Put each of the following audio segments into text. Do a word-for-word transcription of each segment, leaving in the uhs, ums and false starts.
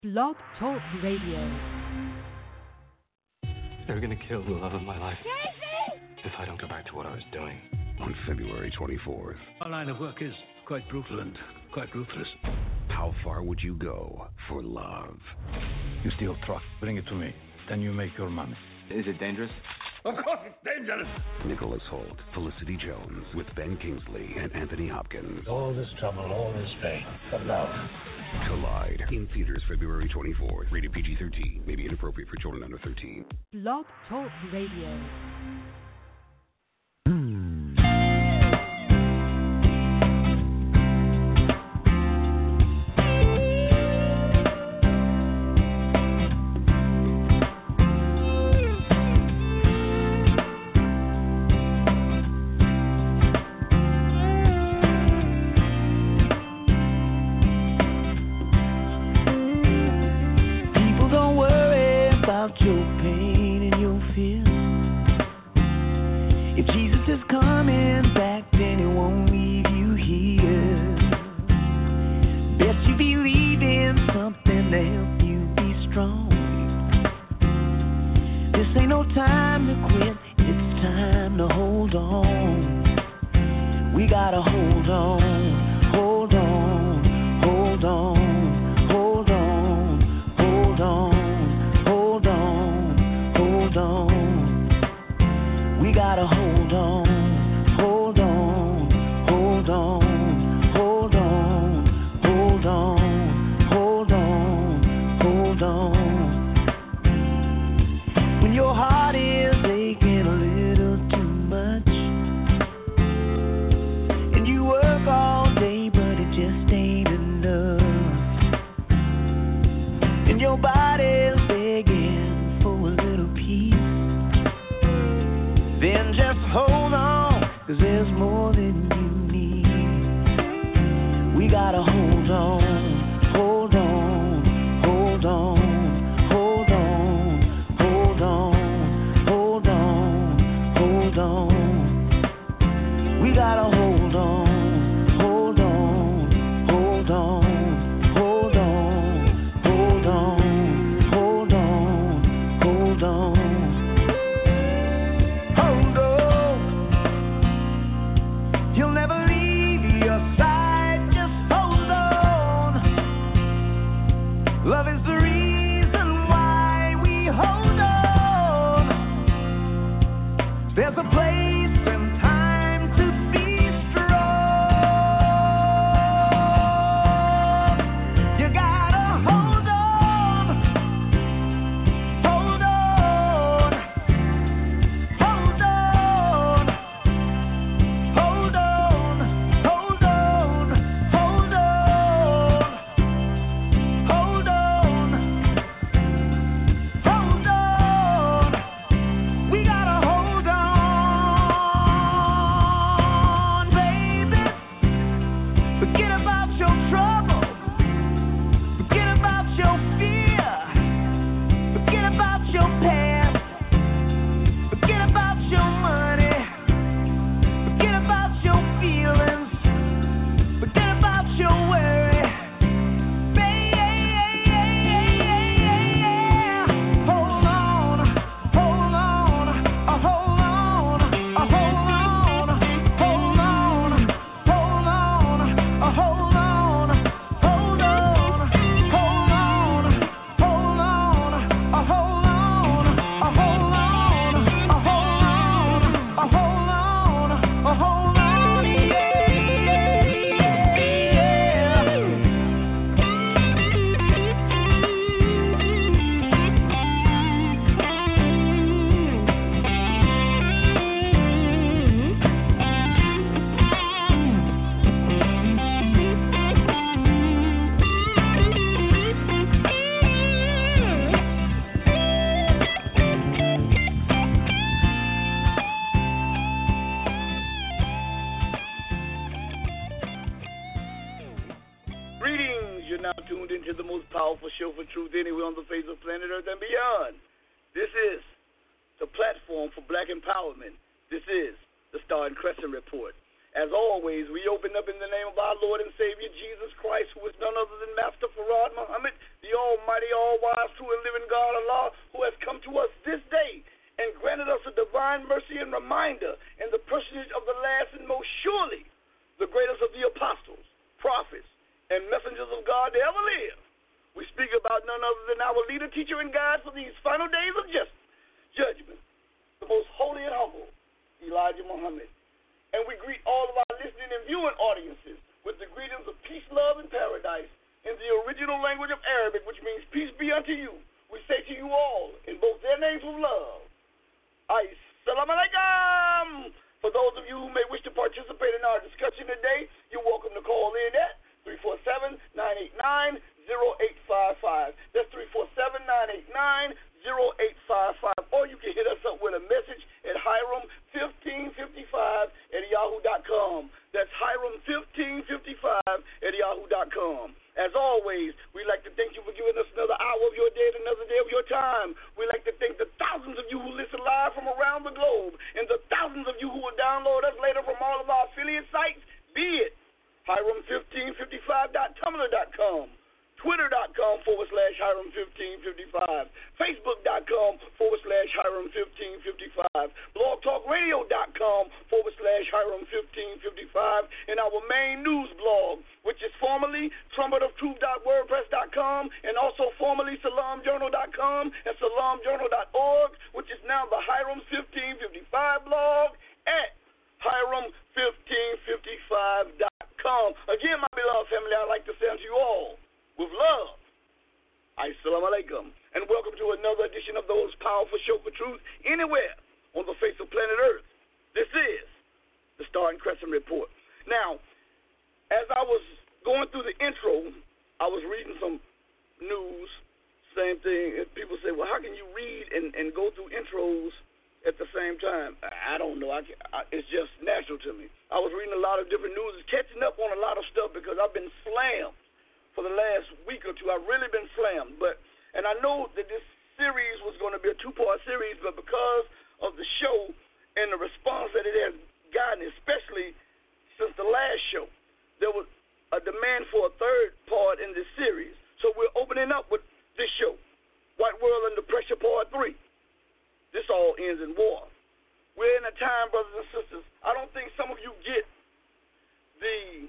Blog Talk Radio. They're gonna kill the love of my life if I don't go back to what I was doing. On February twenty-fourth. Our line of work is quite brutal and quite ruthless. How far would you go for love? You steal truck, bring it to me, then you make your money. Is it dangerous? Of course it's dangerous. Nicholas Hoult, Felicity Jones, with Ben Kingsley and Anthony Hopkins. All this trouble, all this pain, for love. Collide. In theaters February twenty-fourth. Rated P G thirteen. May be inappropriate for children under thirteen. Blog Talk Radio. This is the Star and Crescent Report. As always, we open up in the name of our Lord and Savior, Jesus Christ, who is none other than Master Farad Muhammad, the almighty, all-wise, true and living God, Allah, who has come to us this day and granted us a divine mercy and reminder in the personage of the last and most surely the greatest of the apostles, prophets, and messengers of God to ever live. We speak about none other than our leader, teacher, and guide for these final days of justice, judgment, the most holy and humble, Elijah Muhammad. And we greet all of our listening and viewing audiences with the greetings of peace, love, and paradise in the original language of Arabic, which means peace be unto you. We say to you all, in both their names of love, Assalamu alaikum. For those of you who may wish to participate in our discussion today, you're welcome to call in at three four seven, nine eight nine, zero eight five five. That's three four seven, nine eight nine, zero eight five five. Or you can hit us up with a message at Hiram fifteen fifty-five at yahoo dot com. That's Hiram fifteen fifty-five at yahoo dot com. As always, we'd like to thank you for giving us another hour of your day and another day of your time. We'd like to thank the thousands of you who listen live from around the globe and the thousands of you who will download us later from all of our affiliate sites, be it Hiram fifteen fifty-five dot tumblr dot com, Twitter.com forward slash Hiram fifteen fifty-five, Facebook.com forward slash Hiram fifteen fifty-five, BlogTalkRadio.com forward slash Hiram fifteen fifty-five, and our main news blog, which is formerly Trumpet of Truth dot wordpress dot com and also formerly Salam Journal dot com and Salam Journal dot org, which is now the Hiram fifteen fifty-five blog at Hiram fifteen fifty-five dot com. Again, my beloved family, I'd like to say unto you all, with love, Assalamu alaikum, and welcome to another edition of those powerful show for truth anywhere on the face of planet Earth. This is the Star and Crescent Report. Now, as I was going through the intro, I was reading some news, same thing. People say, well, how can you read and, and go through intros at the same time? I don't know. I, I, it's just natural to me. I was reading a lot of different news, catching up on a lot of stuff because I've been slammed for the last week or two. I've really been slammed. But and I know that this series was going to be a two-part series, but because of the show and the response that it has gotten, especially since the last show, there was a demand for a third part in this series. So we're opening up with this show, White World Under Pressure Part three. This all ends in war. We're in a time, brothers and sisters, I don't think some of you get the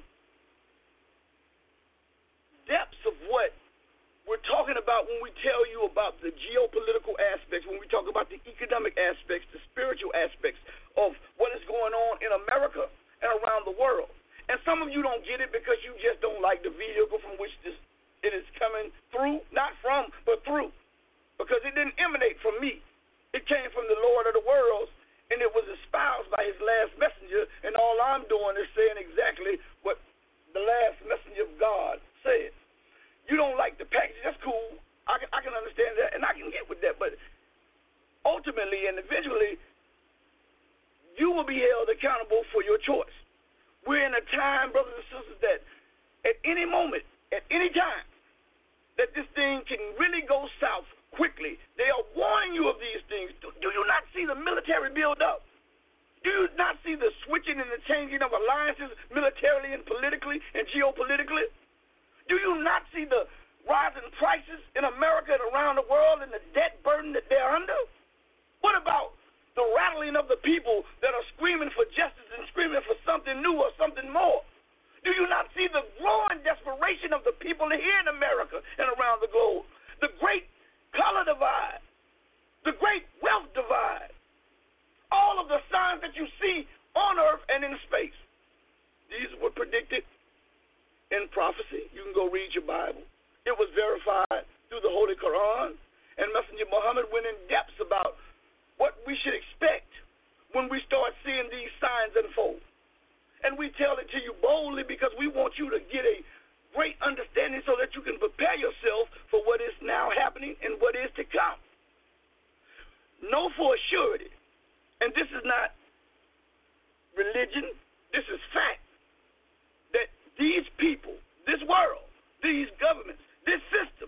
depths of what we're talking about when we tell you about the geopolitical aspects, when we talk about the economic aspects, the spiritual aspects of what is going on in America and around the world. And some of you don't get it because you just don't like the vehicle from which this it is coming through, not from, but through, because it didn't emanate from me. It came from the Lord of the worlds, and it was espoused by his last messenger, and all I'm doing is saying exactly what the last messenger of God said. You don't like the package, that's cool. I can, I can understand that, and I can get with that, but ultimately and eventually, you will be held accountable for your choice. We're in a time, brothers and sisters, that at any moment, at any time, that this thing can really go south quickly. They are warning you of these things. Do, do you not see the military build up? Do you not see the switching and the changing of alliances militarily and politically and geopolitically? Do you not see the rising prices in America and around the world and the debt burden that they're under? What about the rattling of the people that are screaming for justice and screaming for something new or something more? Do you not see the growing desperation of the people here in America and around the globe? The great color divide, the great wealth divide, all of the signs that you see on earth and in space. These were predicted in prophecy. You can go read your Bible. It was verified through the Holy Quran, and Messenger Muhammad went in depth about what we should expect when we start seeing these signs unfold. And we tell it to you boldly because we want you to get a great understanding so that you can prepare yourself for what is now happening and what is to come. Know for a surety, and this is not religion, this is fact, that these people, this world, these governments, this system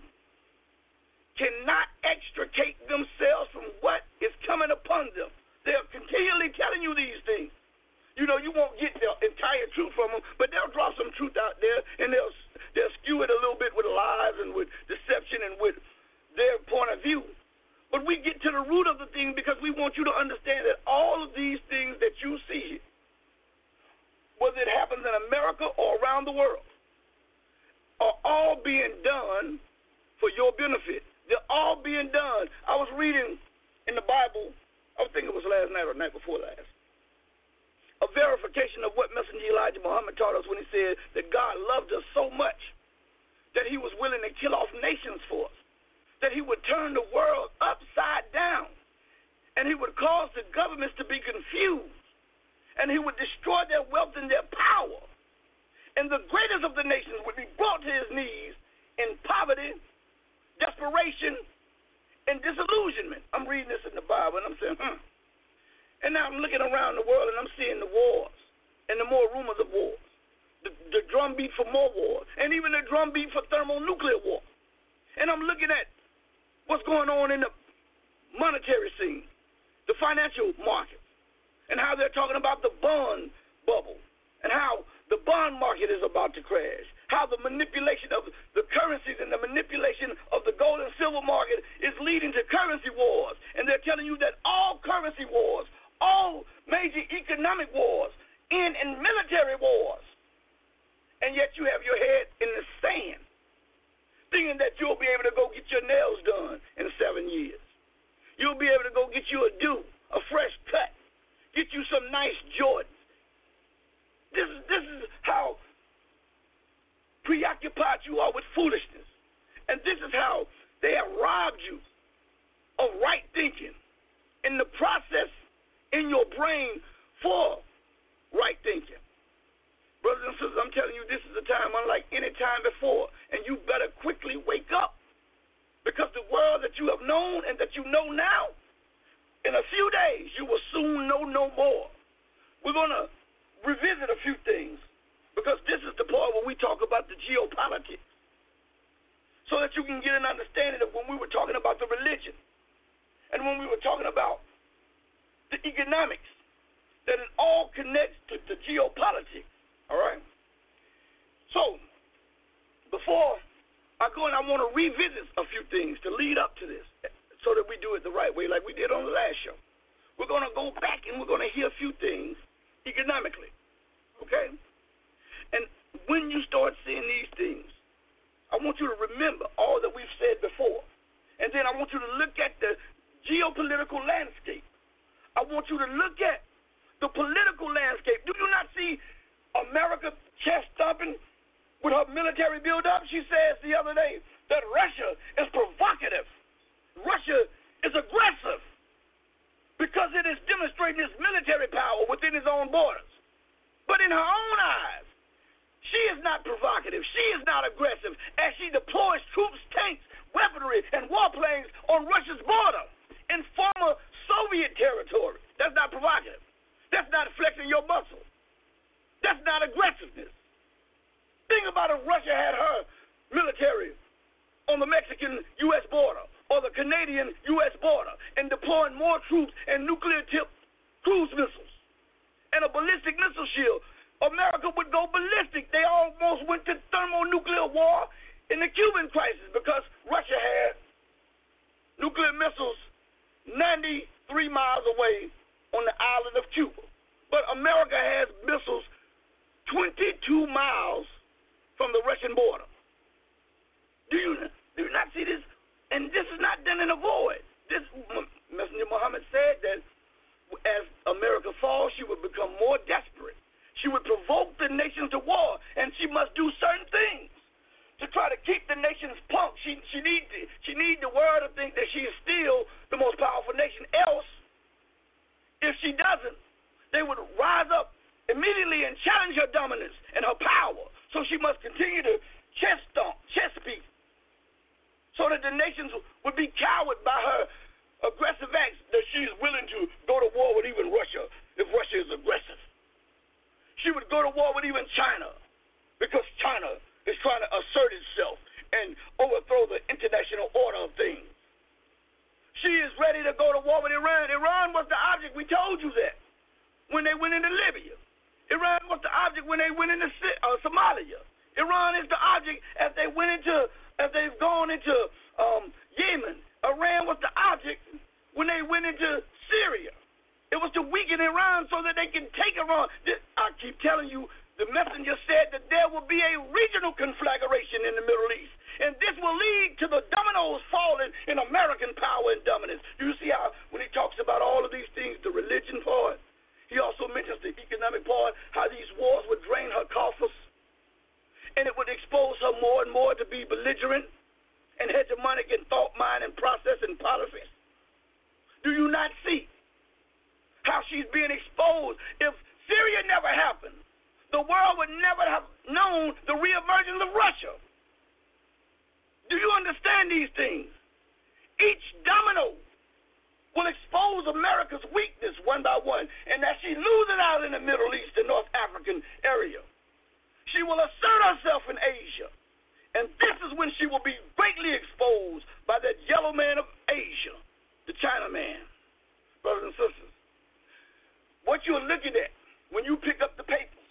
cannot extricate themselves from what is coming upon them. They are continually telling you these things. You You know, you won't get the entire truth from them, but they'll drop some truth out there, and they'll they'll skew it a little bit with lies and with deception and with their point of view. But we get to the root of the thing because we want you to understand that all of these things that you see, whether it happens in America or around the world, are all being done for your benefit. They're all being done. I was reading in the Bible, I think it was last night or the night before last, a verification of what Messenger Elijah Muhammad taught us when he said that God loved us so much that he was willing to kill off nations for us, that he would turn the world upside down, and he would cause the governments to be confused, and he would destroy their wealth and their power, and the greatest of the nations would be brought to his knees in poverty, desperation, and disillusionment. I'm reading this in the Bible, and I'm saying, hmm. And now I'm looking around the world, and I'm seeing the wars and the more rumors of wars, the, the drumbeat for more wars, and even the drumbeat for thermonuclear war. And I'm looking at what's going on in the monetary scene, the financial markets, and how they're talking about the bond bubble, and how the bond market is about to crash, how the manipulation of the currencies and the manipulation of the gold and silver market is leading to currency wars. And they're telling you that all currency wars, all major economic wars, end in military wars. And yet you have your head in the sand, thinking that you'll be able to go get your nails done in seven years. You'll be able to go get you a do, a fresh cut, get you some nice Jordans. This is, this is how preoccupied you are with foolishness. And this is how they have robbed you of right thinking in the process in your brain for right thinking. Brothers and sisters, I'm telling you, this is a time unlike any time before, and you better quickly wake up, because the world that you have known and that you know now, in a few days, you will soon know no more. We're going to revisit a few things, because this is the part where we talk about the geopolitics, so that you can get an understanding of when we were talking about the religion and when we were talking about the economics, that it all connects to the geopolitics, all right? So, before I go in, I want to revisit a few things to lead up to this so that we do it the right way like we did on the last show. We're going to go back and we're going to hear a few things economically, okay? And when you start seeing these things, I want you to remember all that we've said before. And then I want you to look at the geopolitical landscape. I want you to look at the political landscape. Do you not see America chest thumping with her military buildup? She says the other day that Russia is provocative. Russia is aggressive because it is demonstrating its military power within its own borders. But in her own eyes, she is not provocative. She is not aggressive as she deploys troops, tanks, weaponry, and warplanes on Russia's border in former Soviet territory. That's not provocative. That's not flexing your muscle. That's not aggressiveness. Think about if Russia had her military on the Mexican U S border or the Canadian U S border and deploying more troops and nuclear-tipped cruise missiles and a ballistic missile shield. America would go ballistic. They almost went to thermonuclear war in the Cuban crisis because Russia had nuclear missiles ninety-three miles away on the island of Cuba. But America has missiles twenty-two miles from the Russian border. Do you, do you not see this? And this is not done in a void. This, Messenger Muhammad said that as America falls, she would become more desperate. She would provoke the nations to war, and she must do certain things to try to keep the nations punked. She she need to, she need the world to think that she is still the most powerful nation. Else, if she doesn't, they would rise up immediately and challenge her dominance and her power. So she must continue to chest stomp, chest beat, so that the nations would be cowed by her aggressive acts, that she is willing to go to war with even Russia if Russia is aggressive. She would go to war with even China because China is trying to assert itself and overthrow the international order of things. She is ready to go to war with Iran. Iran was the object. We told you that when they went into Libya. object when they went into uh, Somalia. Iran is the object as they went into, as they've gone into um, Yemen. Iran was the object when they went into Syria. It was to weaken Iran so that they can take Iran. This, I keep telling you, the messenger said that there will be a regional conflagration in the Middle East. And this will lead to the dominoes falling in American power and dominance. You see how when he talks about all of these things, the religion part, he also mentions the economic part, how these wars would drain her coffers. And it would expose her more and more to be belligerent and hegemonic in thought, mind, and process and policies. Do you not see how she's being exposed? If Syria never happened, the world would never have known the reemergence of Russia. Do you understand these things? Each domino will expose America's weakness one by one, and that she's losing out in the Middle East and North African area. She will assert herself in Asia, and this is when she will be greatly exposed by that yellow man of Asia, the China man. Brothers and sisters, what you're looking at when you pick up the papers,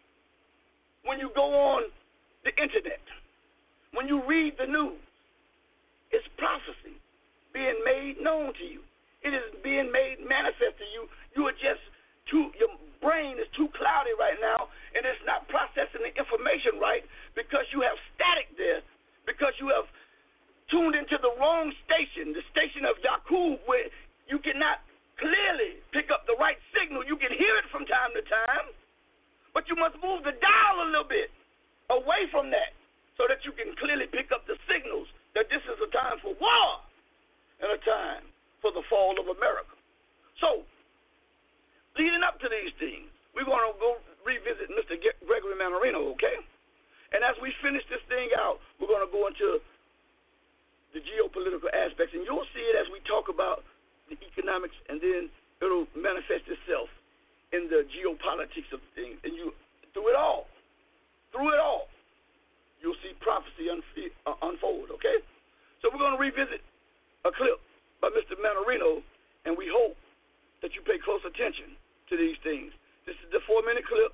when you go on the internet, when you read the news, it's prophecy being made known to you. It is being made manifest to you. You are just too, your brain is too cloudy right now, and it's not processing the information right because you have static there, because you have tuned into the wrong station, the station of Yaqub, where you cannot clearly pick up the right signal. You can hear it from time to time, but you must move the dial a little bit away from that, so that you can clearly pick up the signals that this is a time for war and a time for the fall of America. So, leading up to these things, we're going to go revisit Mister Gregory Mannarino, okay? And as we finish this thing out, we're going to go into the geopolitical aspects, and you'll see it as we talk about the economics, and then it'll manifest itself in the geopolitics of things. And you, through it all, through it all, you'll see prophecy unf- uh, unfold, okay? So we're going to revisit a clip by Mister Mannarino, and we hope that you pay close attention to these things. This is the four-minute clip,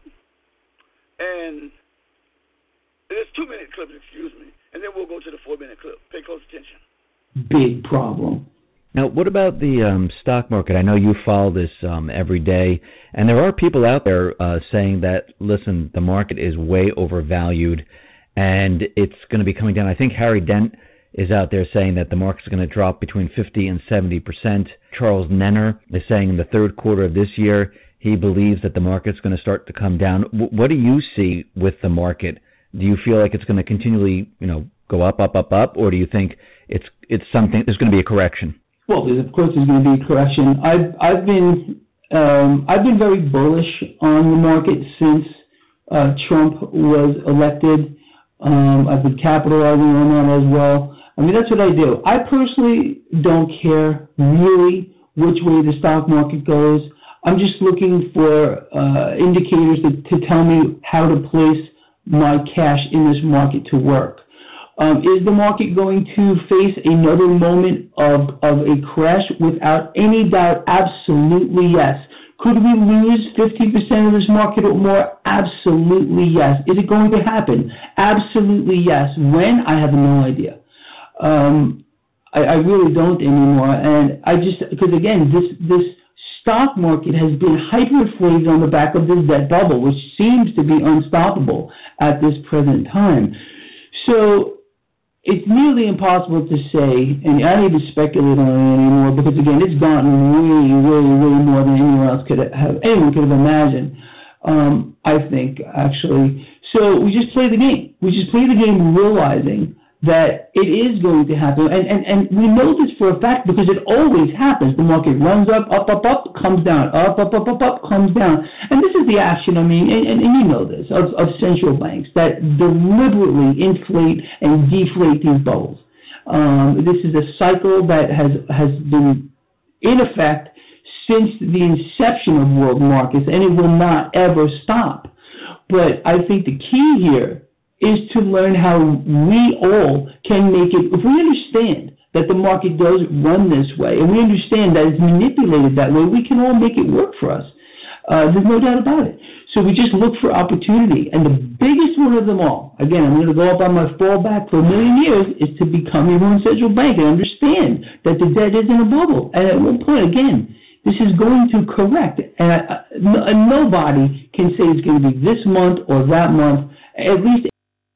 and it's two-minute clip, excuse me, and then we'll go to the four-minute clip. Pay close attention. Big problem. Now, what about the um, stock market? I know you follow this um, every day, and there are people out there uh, saying that, listen, the market is way overvalued, and it's going to be coming down. I think Harry Dent is out there saying that the market's going to drop between fifty and seventy percent. Charles Nenner is saying in the third quarter of this year, he believes that the market's going to start to come down. W- what do you see with the market? Do you feel like it's going to continually, you know, go up, up, up, up, or do you think it's it's something, there's going to be a correction? Well, of course, there's going to be a correction. I've I've been um, I've been very bullish on the market since uh, Trump was elected. Um, I've been capitalizing on that as well. I mean, that's what I do. I personally don't care really which way the stock market goes. I'm just looking for uh, indicators that, to tell me how to place my cash in this market to work. Um, is the market going to face another moment of, of a crash? Without any doubt, absolutely yes. Could we lose fifty percent of this market or more? Absolutely yes. Is it going to happen? Absolutely yes. When? I have no idea. Um, I, I really don't anymore. And I just, because again, this, this stock market has been hyperinflated on the back of this debt bubble, which seems to be unstoppable at this present time. So it's nearly impossible to say, and I don't even speculate on it anymore, because again, it's gotten really, really, really more than anyone else could have, anyone could have imagined. Um, I think actually. So we just play the game. We just play the game, realizing that it is going to happen. And, and, and we know this for a fact because it always happens. The market runs up, up, up, up, comes down, up, up, up, up, up, comes down. And this is the action, I mean, and, and, and you know this, of, of central banks that deliberately inflate and deflate these bubbles. Um, this is a cycle that has, has been in effect since the inception of world markets, and it will not ever stop. But I think the key here is to learn how we all can make it. If we understand that the market does run this way, and we understand that it's manipulated that way, we can all make it work for us. Uh, there's no doubt about it. So we just look for opportunity. And the biggest one of them all, again, I'm going to go up on my fallback for a million years, is to become your own central bank and understand that the debt isn't a bubble. And at one point, again, this is going to correct. And I, I, no, nobody can say it's going to be this month or that month, at least.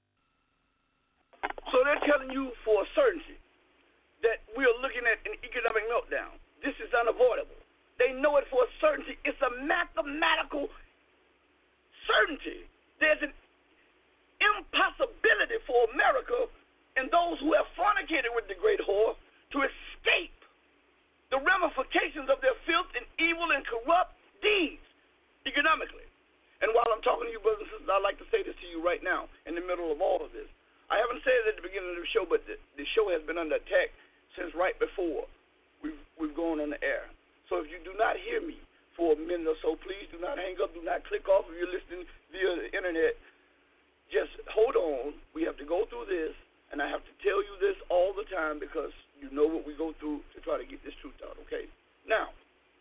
So they're telling you for a certainty that we are looking at an economic meltdown. This is unavoidable. They know it for a certainty. It's a mathematical certainty. There's an impossibility for America and those who have fornicated with the great whore to escape the ramifications of their filth and evil and corrupt deeds economically. And while I'm talking to you, brothers and sisters, I'd like to say this to you right now in the middle of all of this. I haven't said it at the beginning of the show, but the, the show has been under attack since right before we've, we've gone on the air. So if you do not hear me for a minute or so, please do not hang up. Do not click off if you're listening via the internet. Just hold on. We have to go through this, and I have to tell you this all the time because you know what we go through to try to get this truth out, okay? Now,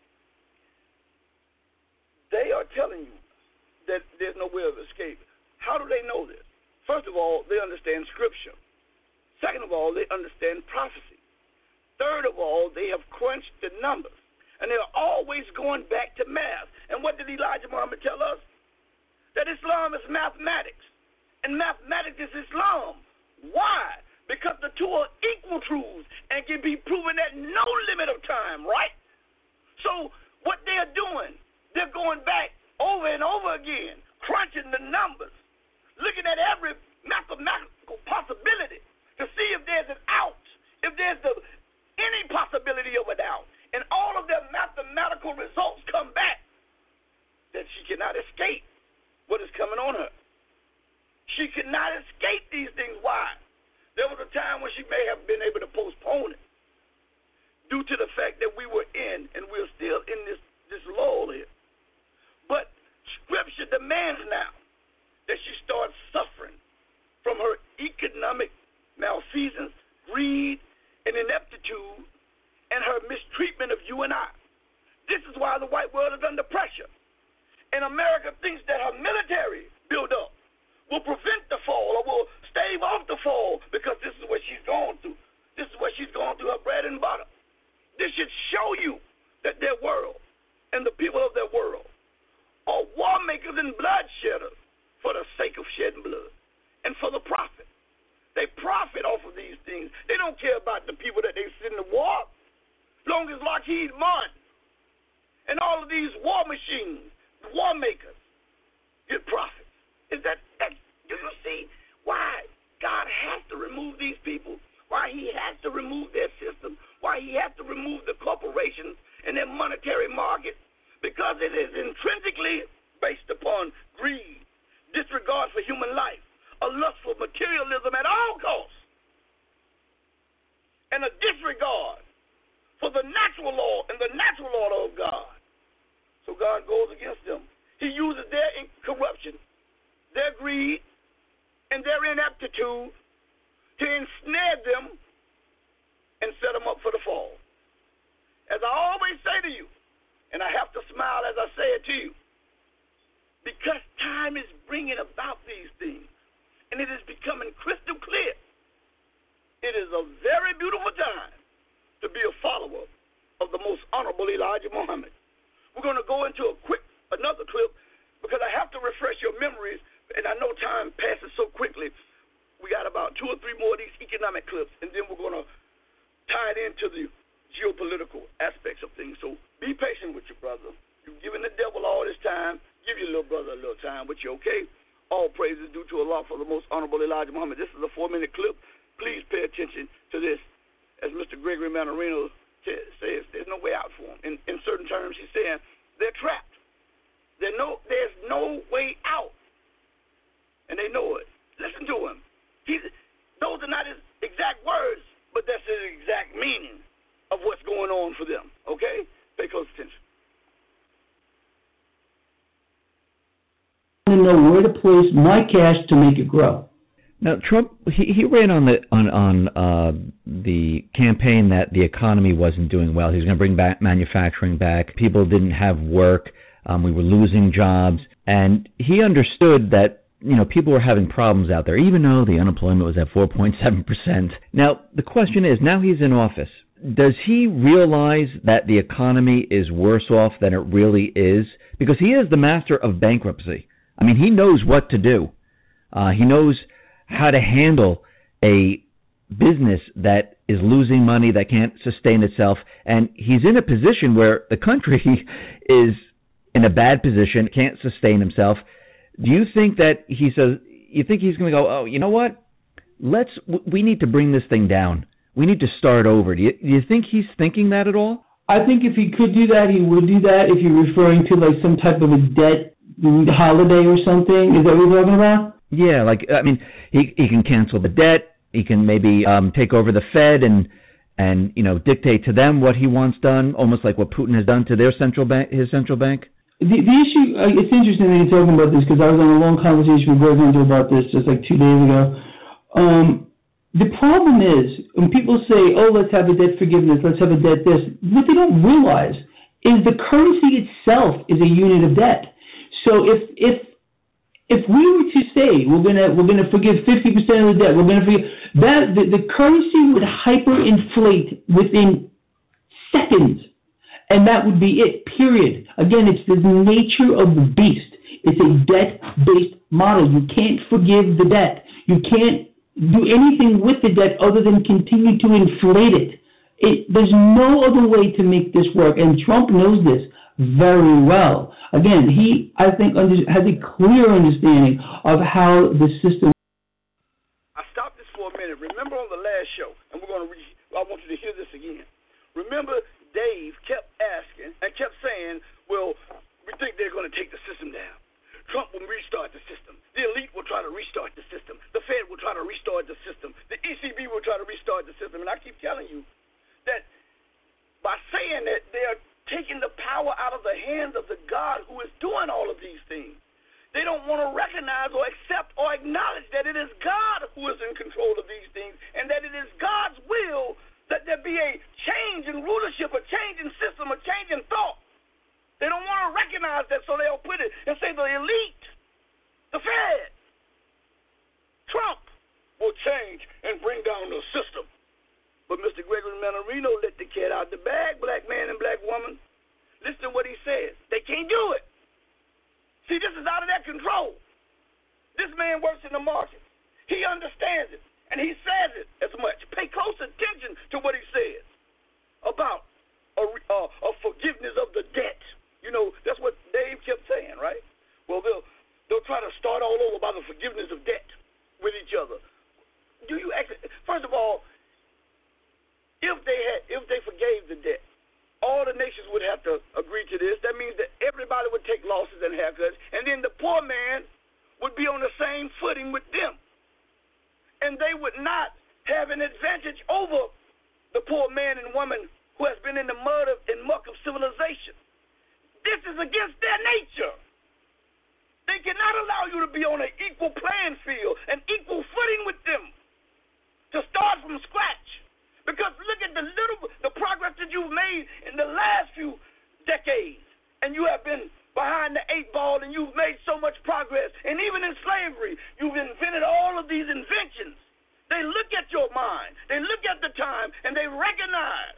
they are telling you that there's no way of escape. How do they know this? First of all, they understand Scripture. Second of all, they understand prophecy. Third of all, they have crunched the numbers. And they're always going back to math. And what did Elijah Muhammad tell us? That Islam is mathematics. And mathematics is Islam. Why? Because the two are equal truths and can be proven at no limit of time, right? So what they're doing, they're going back over and over again, crunching the numbers, looking at every mathematical possibility to see if there's an out, if there's the, any possibility of an out. And all of their mathematical results come back that she cannot escape what is coming on her. She cannot escape these things. Why? There was a time when she may have been able to postpone it due to the fact that we were in, and we're still in this, this lull here. But Scripture demands now that she starts suffering from her economic malfeasance, greed, and ineptitude, and her mistreatment of you and I. This is why the white world is under pressure. And America thinks that her military buildup will prevent the fall or will stave off the fall because this is what she's going through. This is what she's going through, her bread and butter. This should show you that their world and the people of their world are war makers and bloodshedders for the sake of shedding blood and for the profit. They profit off of these things. They don't care about the people that they send to war. As long as Lockheed Martin and all of these war machines, war makers, get profits. Is that, that, do you see why God has to remove these people? Why he has to remove their system? Why he has to remove the corporations and their monetary market? Because it is intrinsically based upon greed, disregard for human life, a lust for materialism at all costs, and a disregard for the natural law and the natural order of God. So God goes against them. He uses their corruption, their greed, and their ineptitude to ensnare them and set them up for the fall. As I always say to you, and I have to smile as I say it to you, because time is bringing about these things, and it is becoming crystal clear. It is a very beautiful time to be a follower of the most honorable Elijah Muhammad. We're going to go into a quick, another clip, because I have to refresh your memories, and I know time passes so quickly. We got about two or three more of these economic clips, and then we're going to tie it into the geopolitical aspects of things. So be patient with your brother. You've given the devil all this time. Give your little brother a little time with you, okay? All praise is due to Allah for the most honorable Elijah Muhammad. This is a four-minute clip. Please pay attention to this. As Mister Gregory Mannarino t- says, there's no way out for them. In, in certain terms, he's saying they're trapped. They're no, there's no way out. And they know it. Listen to him. He's, those are not his exact words, but that's his exact meaning of what's going on for them. Okay? Pay close attention. I know where to place my cash to make it grow. Now, Trump, he, he ran on the on on uh, the campaign that the economy wasn't doing well. He was going to bring back manufacturing back. People didn't have work. Um, we were losing jobs. And he understood that, you know, people were having problems out there, even though the unemployment was at four point seven percent. Now, the question is, now he's in office, does he realize that the economy is worse off than it really is? Because he is the master of bankruptcy. I mean, he knows what to do. Uh, he knows how to handle a business that is losing money, that can't sustain itself. And he's in a position where the country is in a bad position, can't sustain himself. Do you think that he says, you think he's going to go, oh, you know what? Let's, we need to bring this thing down. We need to start over. Do you, do you think he's thinking that at all? I think if he could do that, he would do that. If you're referring to like some type of a debt holiday or something, is that what you're talking about? Yeah, like, I mean, he he can cancel the debt. He can maybe um, take over the Fed and, and, you know, dictate to them what he wants done, almost like what Putin has done to their central bank, his central bank. The, the issue, uh, it's interesting that you're talking about this because I was on a long conversation with Greg Hunter about this just like two days ago. Um, the problem is when people say, oh, let's have a debt forgiveness, let's have a debt this, what they don't realize is the currency itself is a unit of debt. So if if if we were to say we're gonna we're gonna forgive fifty percent of the debt, we're gonna forgive that the, the currency would hyperinflate within seconds. And that would be it, period. Again, it's the nature of the beast. It's a debt-based model. You can't forgive the debt. You can't do anything with the debt other than continue to inflate it. it. There's no other way to make this work, and Trump knows this very well. Again, he, I think, under, has a clear understanding of how the system... I stopped this for a minute. Remember on the last show, and we're going to re- I want you to hear this again. Remember, Dave kept asking and kept saying, well, we think they're going to take the system down. Trump will restart the system. The elite will try to restart the system. The Fed will try to restart the system. The E C B will try to restart the system. And I keep telling you that by saying that, they are taking the power out of the hands of the God who is doing all of these things. They don't want to recognize or accept or acknowledge that it is God who is in control of these things and that it is God's will that there be a change in rulership, a change in system, a change in thought. They don't want to recognize that, so they'll put it and say the elite, the Fed, Trump will change and bring down the system. But Mister Gregory Mannarino let the cat out the bag, black man and black woman. Listen to what he says. They can't do it. See, this is out of their control. This man works in the market. He understands it. And he says it as much. Pay close attention to what he says about a, uh, a forgiveness of the debt. You know, that's what Dave kept saying, right? Well, they'll they'll try to start all over by the forgiveness of debt with each other. Do you actually? First of all, if they had, if they forgave the debt, all the nations would have to agree to this. That means that everybody would take losses and haircuts, and then the poor man would be on the same footing with them. And they would not have an advantage over the poor man and woman who has been in the mud of, and muck of civilization. This is against their nature. They cannot allow you to be on an equal playing field, an equal footing with them, to start from scratch. Because look at the little, the progress that you've made in the last few decades, and you have been behind the eight ball, and you've made so much progress. And even in slavery, you've invented all of these inventions. They look at your mind, they look at the time, and they recognize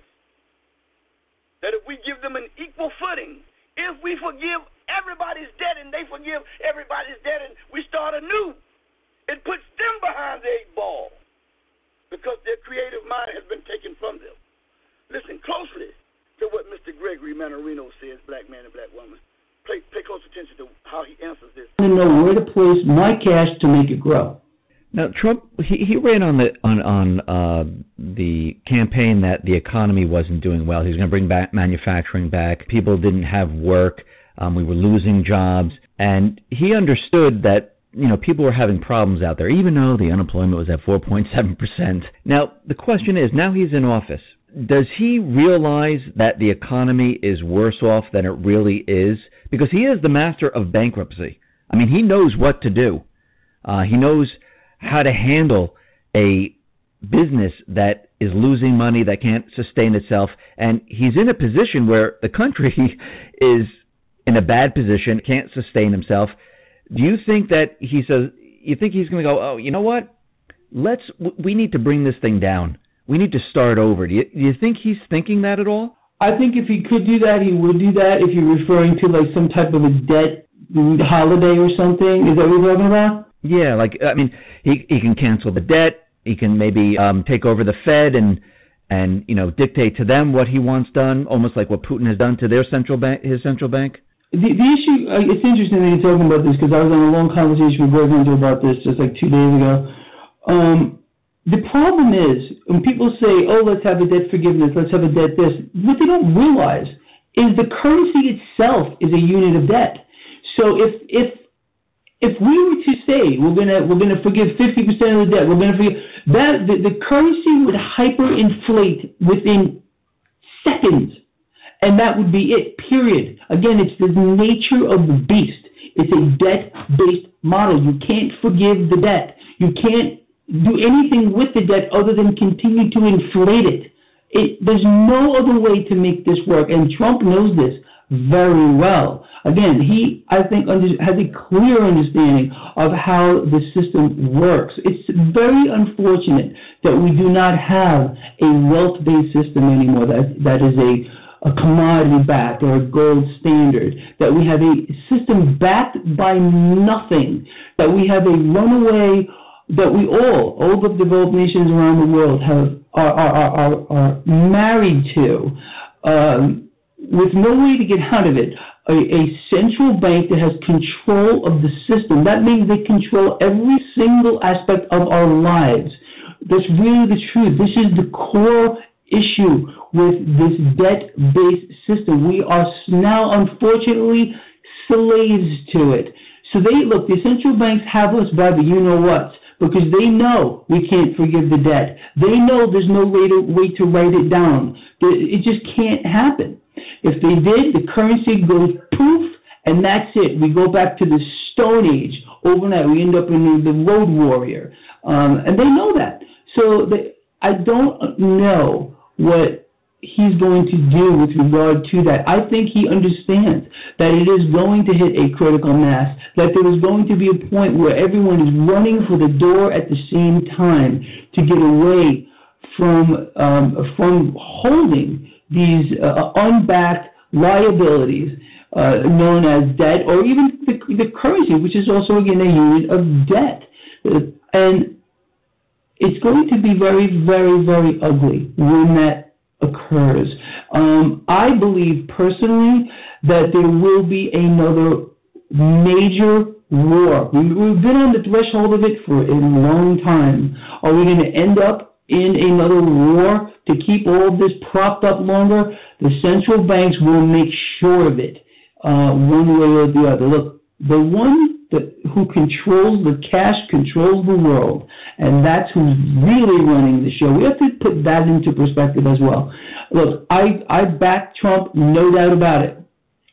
that if we give them an equal footing, if we forgive everybody's debt and they forgive everybody's debt and we start anew, it puts them behind the eight ball because their creative mind has been taken from them. Listen closely to what Mister Gregory Mannarino says, black man and black woman. Pay, pay close attention to how he answers this. I know where to place my cash to make it grow. Now, Trump, he, he ran on the on on uh, the campaign that the economy wasn't doing well. He was going to bring back manufacturing back. People didn't have work. Um, we were losing jobs, and he understood that, you know, people were having problems out there, even though the unemployment was at four point seven percent. Now, the question is, now he's in office, does he realize that the economy is worse off than it really is? Because he is the master of bankruptcy. I mean, he knows what to do. Uh, he knows how to handle a business that is losing money, that can't sustain itself, and he's in a position where the country is in a bad position, can't sustain himself. Do you think that he says, you think he's going to go, oh, you know what? Let's, we need to bring this thing down. We need to start over. Do you, do you think he's thinking that at all? I think if he could do that, he would do that. If you're referring to like some type of a debt holiday or something, is that what you're talking about? Yeah, like, I mean, he he can cancel the debt. He can maybe um, take over the Fed and, and, you know, dictate to them what he wants done, almost like what Putin has done to their central bank, his central bank. The, the issue, uh, it's interesting that you're talking about this because I was on a long conversation with Greg Hunter about this just like two days ago. Um, the problem is when people say, oh, let's have a debt forgiveness, let's have a debt this, what they don't realize is the currency itself is a unit of debt. So if if if we were to say we're gonna we're gonna forgive fifty percent of the debt, we're gonna forgive that the, the currency would hyperinflate within seconds, and that would be it. Period. Again, it's the nature of the beast. It's a debt-based model. You can't forgive the debt. You can't do anything with the debt other than continue to inflate it. It there's no other way to make this work, and Trump knows this very well. Again, he, I think, under, has a clear understanding of how the system works. It's very unfortunate that we do not have a wealth-based system anymore that that is a, a commodity-backed or a gold standard, that we have a system backed by nothing, that we have a runaway, that we all, all the developed nations around the world have are, are, are, are married to, um, with no way to get out of it. A, a central bank that has control of the system. That means they control every single aspect of our lives. That's really the truth. This is the core issue with this debt-based system. We are now, unfortunately, slaves to it. So they look, the central banks have us by the you-know-what, because they know we can't forgive the debt. They know there's no way to, way to write it down. It just can't happen. If they did, the currency goes poof, and that's it. We go back to the Stone Age. Overnight, we end up in the Road Warrior. Um, and they know that. So they, I don't know what he's going to do with regard to that. I think he understands that it is going to hit a critical mass, that there is going to be a point where everyone is running for the door at the same time to get away from um, from holding these uh, unbacked liabilities uh, known as debt, or even the, the currency, which is also, again, a unit of debt. Uh, and it's going to be very, very, very ugly when that occurs. Um, I believe personally that there will be another major war. We, we've been on the threshold of it for a long time. Are we going to end up in another war to keep all of this propped up longer? The central banks will make sure of it, uh, one way or the other. Look, the one that, who controls the cash controls the world, and that's who's really running the show. We have to put that into perspective as well. Look, I, I back Trump, no doubt about it.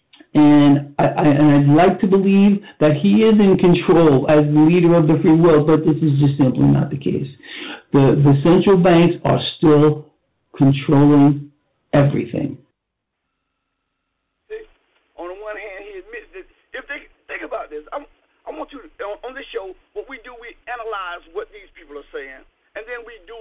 And, I, I, and I'd like to believe that he is in control as the leader of the free world, but this is just simply not the case. The, the central banks are still controlling everything. See, on the one hand, he admits that if they think about this, I'm, I want you to, on, on this show, what we do, we analyze what these people are saying, and then we do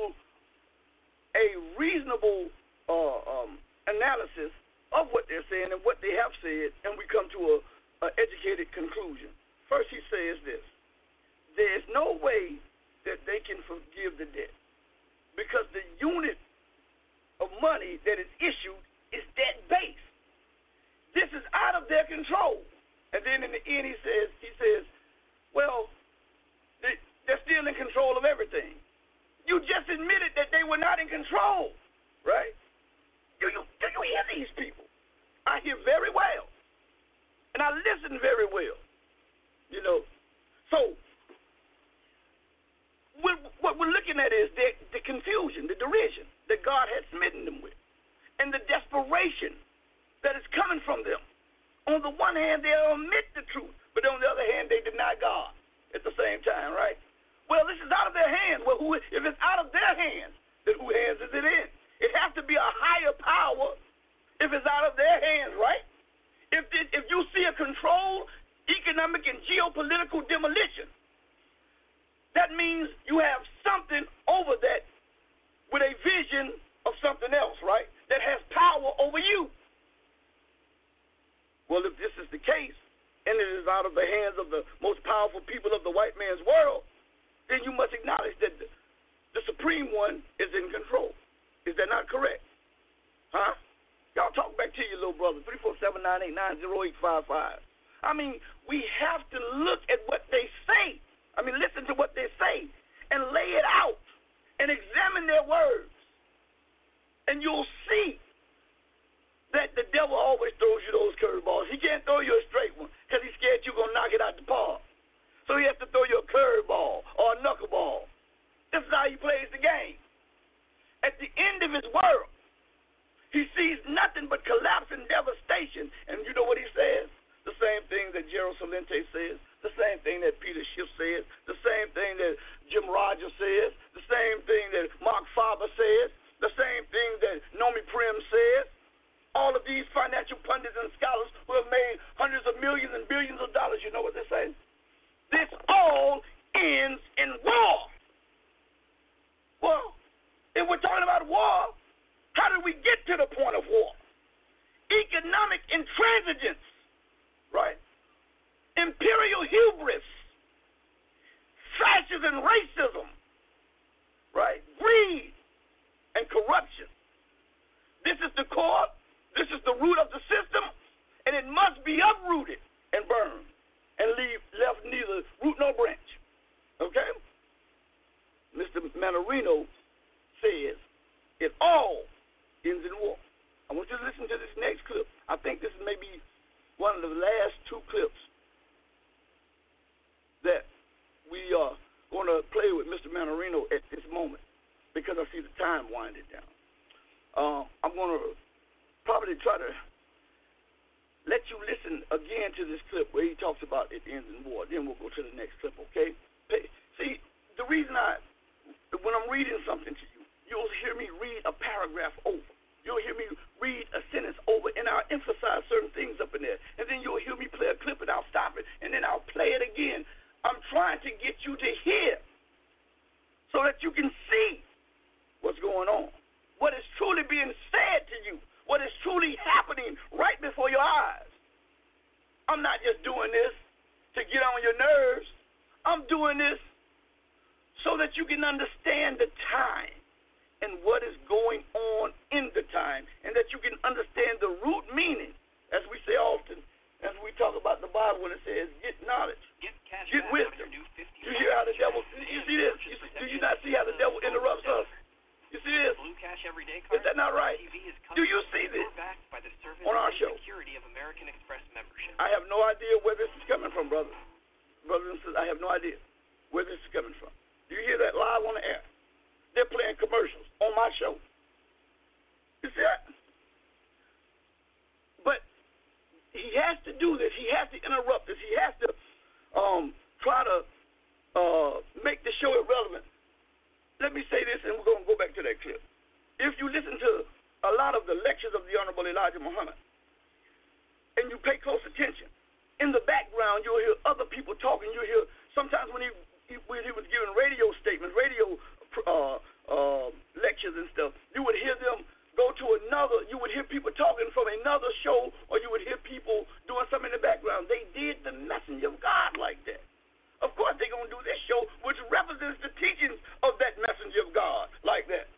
a reasonable uh, um, analysis of what they're saying and what they have said, and we come to a, a educated conclusion. First, he says this: there is no way that they can forgive the debt because the unit of money that is issued is debt-based. This is out of their control. And then in the end, he says, he says, well, they, they're still in control of everything. You just admitted that they were not in control, right? Do you, do you hear these people? I hear very well. And I listen very well. You know, so what, what we're looking at is the, the confusion, the derision that God had smitten them with, and the desperation that is coming from them. On the one hand, they omit the truth, but on the other hand, they deny God at the same time, right? Well, this is out of their hands. Well, who, if it's out of their hands, then whose hands is it in? It has to be a higher power if it's out of their hands, right? If if you you see a controlled economic and geopolitical demolition, that means you have something over that with a vision of something else, right? That has power over you. Well, if this is the case, and it is out of the hands of the most powerful people of the white man's world, then you must acknowledge that the, the Supreme One is in control. Is that not correct? Huh? Y'all talk back to your little brother, three four seven, nine eight nine, zero eight five five. I mean, we have to look at what they say. I mean, listen to what they say and lay it out and examine their words. And you'll see that the devil always throws you those curveballs. He can't throw you a straight one because he's scared you're going to knock it out the park. So he has to throw you a curveball or a knuckleball. This is how he plays the game. At the end of his world, he sees nothing but collapse and devastation. And you know what he says? The same thing that Gerald Celente says, the same thing that Peter Schiff says, the same thing that Jim Rogers says, the same thing that Mark Faber says, the same thing that Nomi Prim says. All of these financial pundits and scholars who have made hundreds of millions and billions of dollars, you know what they say? This all ends in war. Well, if we're talking about war, how did we get to the point of war? Economic intransigence, right? Imperial hubris, fascism and racism, right? Greed and corruption. This is the core. This is the root of the system, and it must be uprooted and burned and leave left neither root nor branch. Okay? Mister Manarino says it all ends in war. I want you to listen to this next clip. I think this is maybe one of the last two clips that we are going to play with Mister Manarino at this moment because I see the time winding down. Uh, I'm going to probably try to let you listen again to this clip where he talks about it ends in war. Then we'll go to the next clip, okay? See, the reason I, when I'm reading something to you, you'll hear me read a paragraph over. You'll hear me read a sentence over, and I'll emphasize certain things up in there. And then you'll hear me play a clip, and I'll stop it, and then I'll play it again. I'm trying to get you to hear so that you can see what's going on, what is truly being said to you, what is truly happening right before your eyes. I'm not just doing this to get on your nerves. I'm doing this so that you can understand the time and what is going on in the time, and that you can understand the root meaning, as we say often, as we talk about the Bible when it says, get knowledge, get, get wisdom. You hear how the devil, you see this? You see, do you not see how the devil interrupts us? You see this? Blue Cash Everyday Card. Is that not right? Do you see this by the on our show? Security of American Express membership. I have no idea where this is coming from, brother. Brothers and sisters, I have no idea where this is coming from. Do you hear that live on the air? They're playing commercials on my show. You see that? But he has to do this. He has to interrupt this. He has to um, try to uh, make the show irrelevant. Let me say this, and we're going to go back to that clip. If you listen to a lot of the lectures of the Honorable Elijah Muhammad, and you pay close attention, in the background you'll hear other people talking. You'll hear sometimes when he, he when he was giving radio statements, radio uh, uh, lectures and stuff, you would hear them go to another. You would hear people talking from another show, or you would hear people doing something in the background. They did the messenger of God like that. Of course they're going to do this show, which represents the teachings of that messenger of God like that.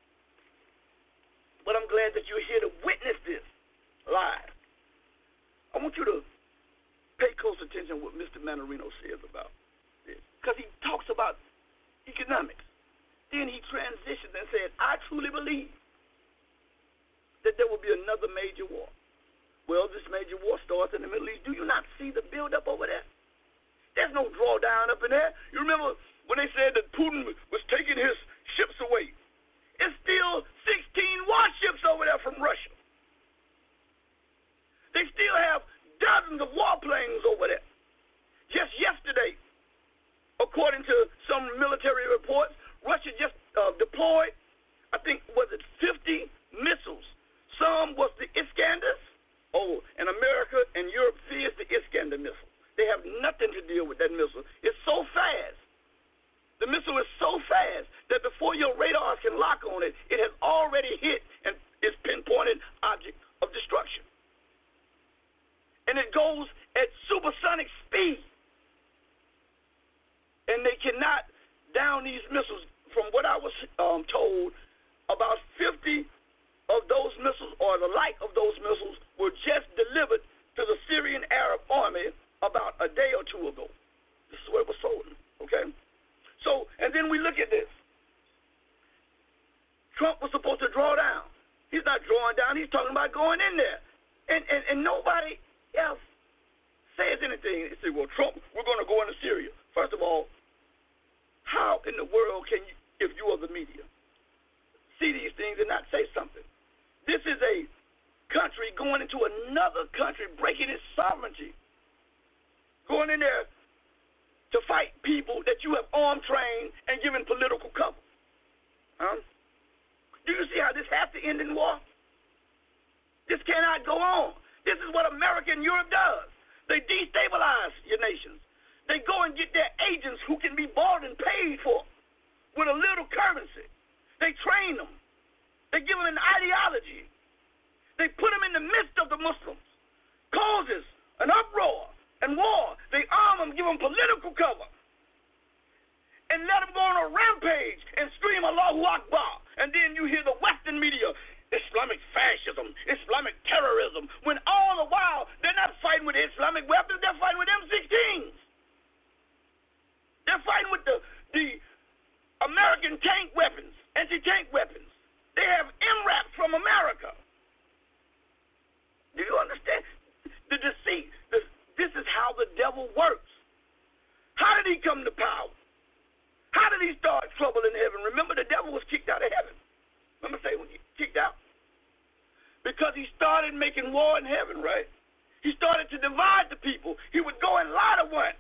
But I'm glad that you're here to witness this live. I want you to pay close attention to what Mister Manarino says about this, because he talks about economics. Then he transitions and said, I truly believe that there will be another major war. Well, this major war starts in the Middle East. Do you not see the buildup over there? There's no drawdown up in there. You remember when they said that Putin was taking his ships away? It's still sixteen warships over there from Russia. They still have dozens of warplanes over there. Just yesterday, according to some military reports, Russia just uh, deployed, I think, was it fifty missiles. Some was the Iskanders. Oh, and America and Europe fear is the Iskander missile. They have nothing to deal with that missile. It's so fast. The missile is so fast that before your radars can lock on it, it has already hit and is pinpointed object of destruction. And it goes at supersonic speed. And they cannot down these missiles. From what I was um, told, about fifty of those missiles, or the like of those missiles, were just delivered to the Syrian Arab army about a day or two ago. This is what it was told, okay? So, and then we look at this. Trump was supposed to draw down. He's not drawing down. He's talking about going in there. And and, and nobody else says anything. They say, well, Trump, we're going to go into Syria. First of all, how in the world can you, if you are the media, see these things and not say something? This is a country going into another country, breaking its sovereignty, going in there to fight people that you have armed, trained, and given political cover. Huh? Do you see how this has to end in war? This cannot go on. This is what America and Europe does. They destabilize your nations. They go and get their agents who can be bought and paid for with a little currency. They train them. They give them an ideology. They put them in the midst of the Muslims. Causes an uproar and war. They arm them, give them political cover, and let them go on a rampage and scream Allahu Akbar. And then you hear the Western media, Islamic fascism, Islamic terrorism, when all the while they're not fighting with Islamic weapons, they're fighting with M sixteens. They're fighting with the, the American tank weapons, anti-tank weapons. They have M RAPs from America. Do you understand? The deceit. The, this is how the devil works. How did he come to power? How did he start trouble in heaven? Remember, the devil was kicked out of heaven. Remember say when he kicked out? Because he started making war in heaven, right? He started to divide the people. He would go and lie to one,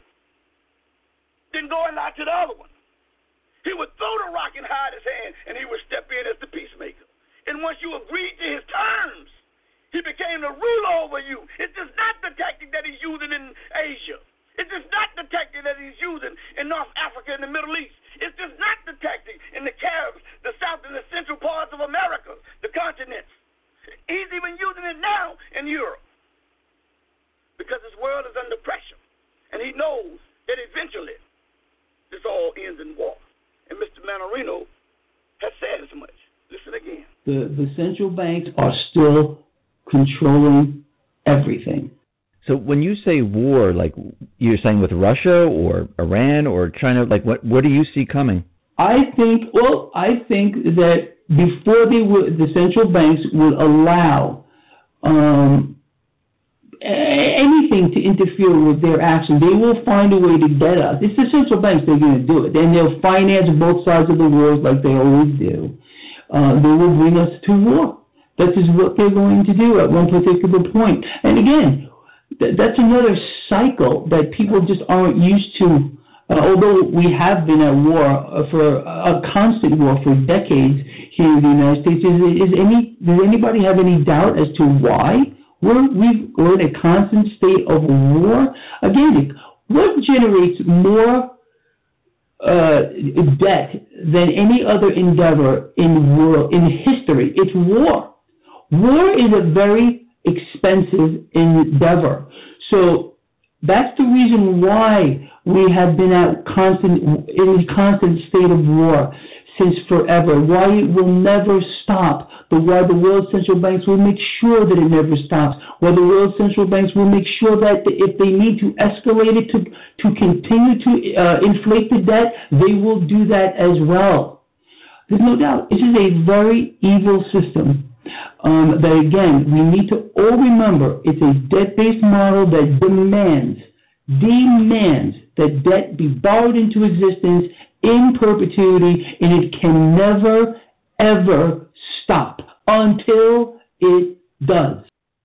then go and lie to the other one. He would throw the rock and hide his hand, and he would step in as the peacemaker. And once you agreed to his terms, he became the ruler over you. It's just not the tactic that he's using in Asia. It's just not the tactic that he's using in North Africa and the Middle East. It's just not the tactic in the Caribs, the South and the Central parts of America, the continents. He's even using it now in Europe because his world is under pressure. And he knows that eventually this all ends in war. And Mister Mannarino has said as much. Listen again. The, the central banks are still controlling everything. So when you say war, like you're saying with Russia or Iran or China, like what, what do you see coming? I think, well, I think that before they would, the central banks would allow um, anything to interfere with their action, they will find a way to get us. It's the central banks, they're going to do it. And they'll finance both sides of the wars like they always do. Uh, they will bring us to war. That is what they're going to do at one particular point. And again, th- that's another cycle that people just aren't used to. Uh, although we have been at war uh, for a constant war for decades here in the United States, is, is any does anybody have any doubt as to why we're we've, we're in a constant state of war? Again, what generates more uh, debt than any other endeavor in world in history? It's war. War is a very expensive endeavor. So that's the reason why we have been at constant in a constant state of war since forever. Why it will never stop. But why the world central banks will make sure that it never stops. Why the world central banks will make sure that if they need to escalate it to to continue to uh, inflate the debt, they will do that as well. There's no doubt. This is a very evil system. Um, that again, we need to all remember it's a debt-based model that demands, demands that debt be borrowed into existence in perpetuity, and it can never, ever stop until it does.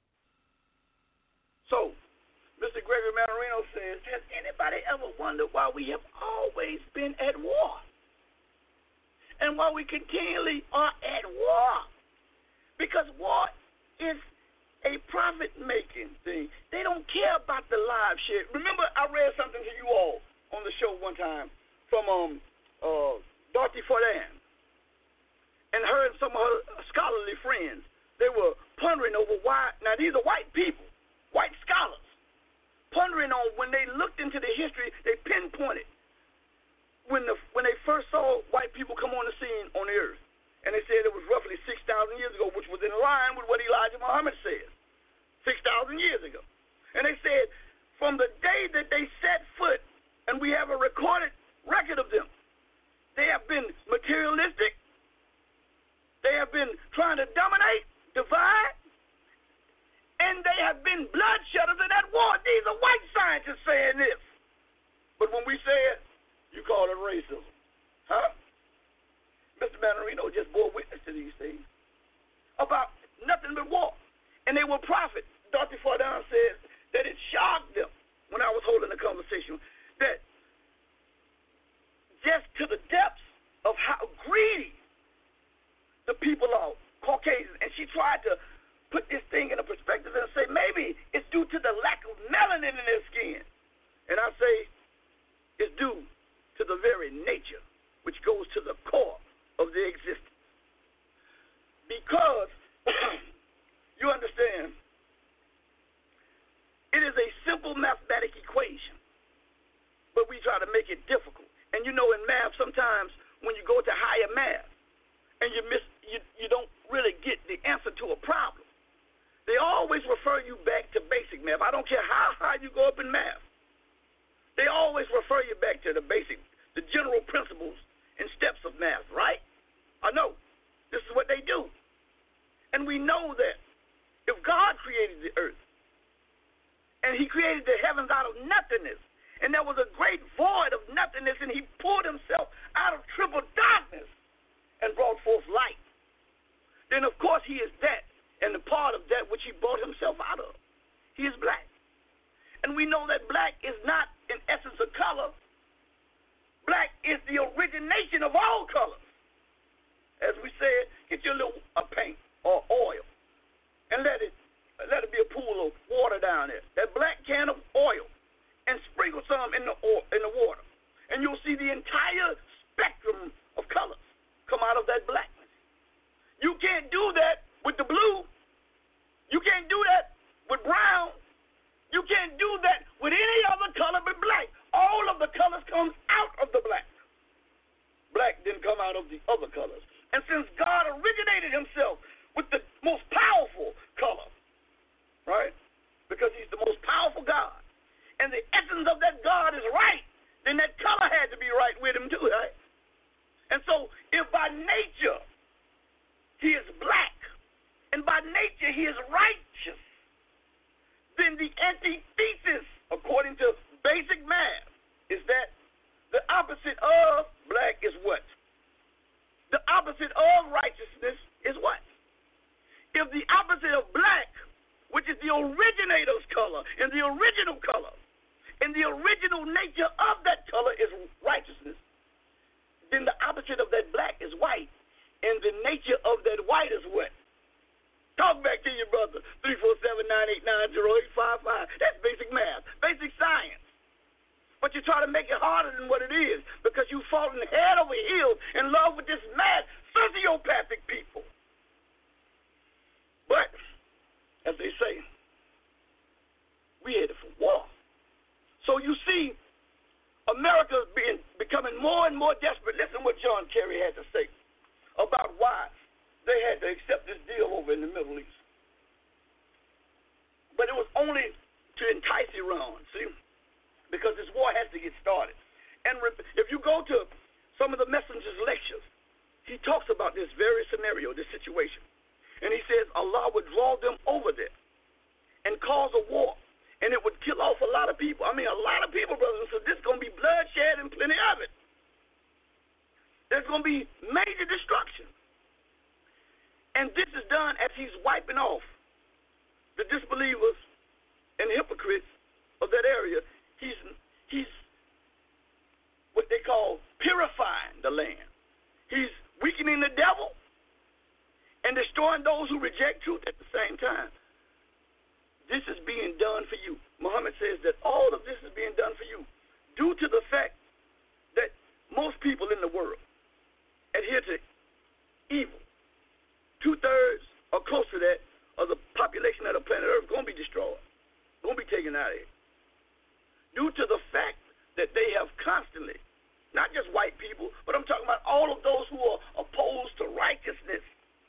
So, Mister Gregory Mannarino says, has anybody ever wondered why we have always been at war? And why we continually are at war? Because war is a process profit-making thing. They don't care about the live shit. Remember, I read something to you all on the show one time from um uh Dorothy Fordan and her and some of her scholarly friends. They were pondering over why. Now, these are white people, white scholars, pondering on when they looked into the history, they pinpointed when the when they first saw white people come on the scene on the earth. And they said it was roughly six thousand years ago, which was in line with what Elijah Muhammad said, six thousand years ago. And they said from the day that they set foot, and we have a recorded record of them, they have been materialistic, they have been trying to dominate, divide, and they have been bloodshedders in that war. These are white scientists saying this. But when we say it, you call it racism. Huh? Mister Manarino just bore witness to these things about nothing but war. And they will profit. Dorothy Fordan says that it shocked them when I was holding a conversation that just to the depths of how greedy the people are, Caucasians. And she tried to put this thing in a perspective and say maybe it's due to the lack of melanin in their skin. And I say it's due to the very nature, which goes to the core of their existence. Because, you understand, it is a simple mathematic equation, but we try to make it difficult. And you know in math, sometimes when you go to higher math and you miss, you, you don't really get the answer to a problem, they always refer you back to basic math. I don't care how high you go up in math. They always refer you back to the basic, the general principles and steps of math, right? I know. This is what they do. And we know that if God created the earth and he created the heavens out of nothingness, and there was a great void of nothingness, and he pulled himself out of triple darkness and brought forth light, then of course he is that, and the part of that which he brought himself out of. He is black. And we know that black is not in essence a color. Black is the origination of all colors. As we said, get your little uh, paint or oil and let it let it be a pool of water down there. That black can of oil, and sprinkle some in the oil, in the water, and you'll see the entire spectrum of colors come out of that blackness. You can't do that with the blue. You can't do that with brown. You can't do that with any other color but black. All of the colors come out of the black. Black didn't come out of the other colors. And since God originated himself with the most powerful color, right? Because he's the most powerful God, and the essence of that God is right, then that color had to be right with him too, right? And so if by nature he is black, and by nature he is righteous, then the antithesis, according to basic math, is that the opposite of black is what? The opposite of righteousness is what? If the opposite of black, which is the originator's color, and the original color, and the original nature of that color is righteousness, then the opposite of that black is white, and the nature of that white is what? Talk back to your brother, three four seven, nine eight nine, zero eight five five. That's basic math, basic science. But you try to make it harder than what it is because you've fallen head over heels in love with this mad sociopathic people. But, as they say, we headed for war. So you see, America is being, becoming more and more desperate. Listen what John Kerry had to say about why they had to accept this deal over in the Middle East. But it was only to entice Iran, see? Because this war has to get started. And if you go to some of the messenger's lectures, he talks about this very scenario, this situation. And he says Allah would draw them over there and cause a war. And it would kill off a lot of people. I mean, a lot of people, brothers. So this is going to be bloodshed and plenty of it. There's going to be major destruction. And this is done as he's wiping off the disbelievers and hypocrites of that area. He's he's what they call purifying the land. He's weakening the devil and destroying those who reject truth at the same time. this is being done for you. Muhammad says that all of this is being done for you due to the fact that most people in the world adhere to evil. Two-thirds or close to that of the population of the planet Earth going to be destroyed, going to be taken out of here. Due to the fact that they have constantly, not just white people, but I'm talking about all of those who are opposed to righteousness.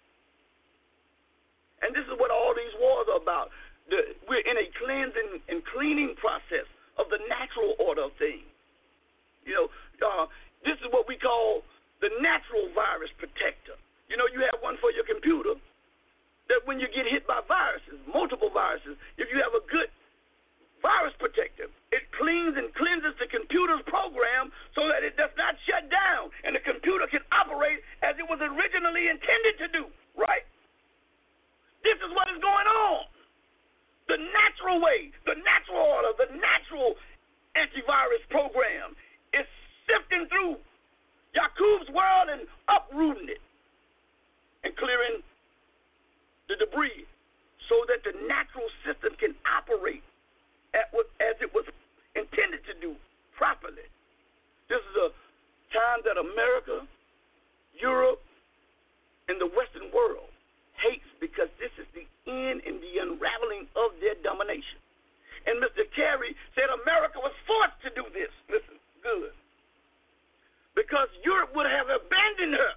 And this is what all these wars are about. The, we're in a cleansing and cleaning process of the natural order of things. You know, uh, this is what we call the natural virus protector. You know, you have one for your computer that when you get hit by viruses, multiple viruses, if you have a good virus protector, it cleans and cleanses the computer's program so that it does not shut down and the computer can operate as it was originally intended to do, right? This is what is going on. The natural way, the natural order, the natural antivirus program is sifting through Yaqub's world and uprooting it and clearing the debris so that the natural system can operate at what, as it was intended to do properly. This is a time that America, Europe, and the Western world hates because this is the end and the unraveling of their domination. And Mister Kerry said America was forced to do this. Listen, good. Because Europe would have abandoned her.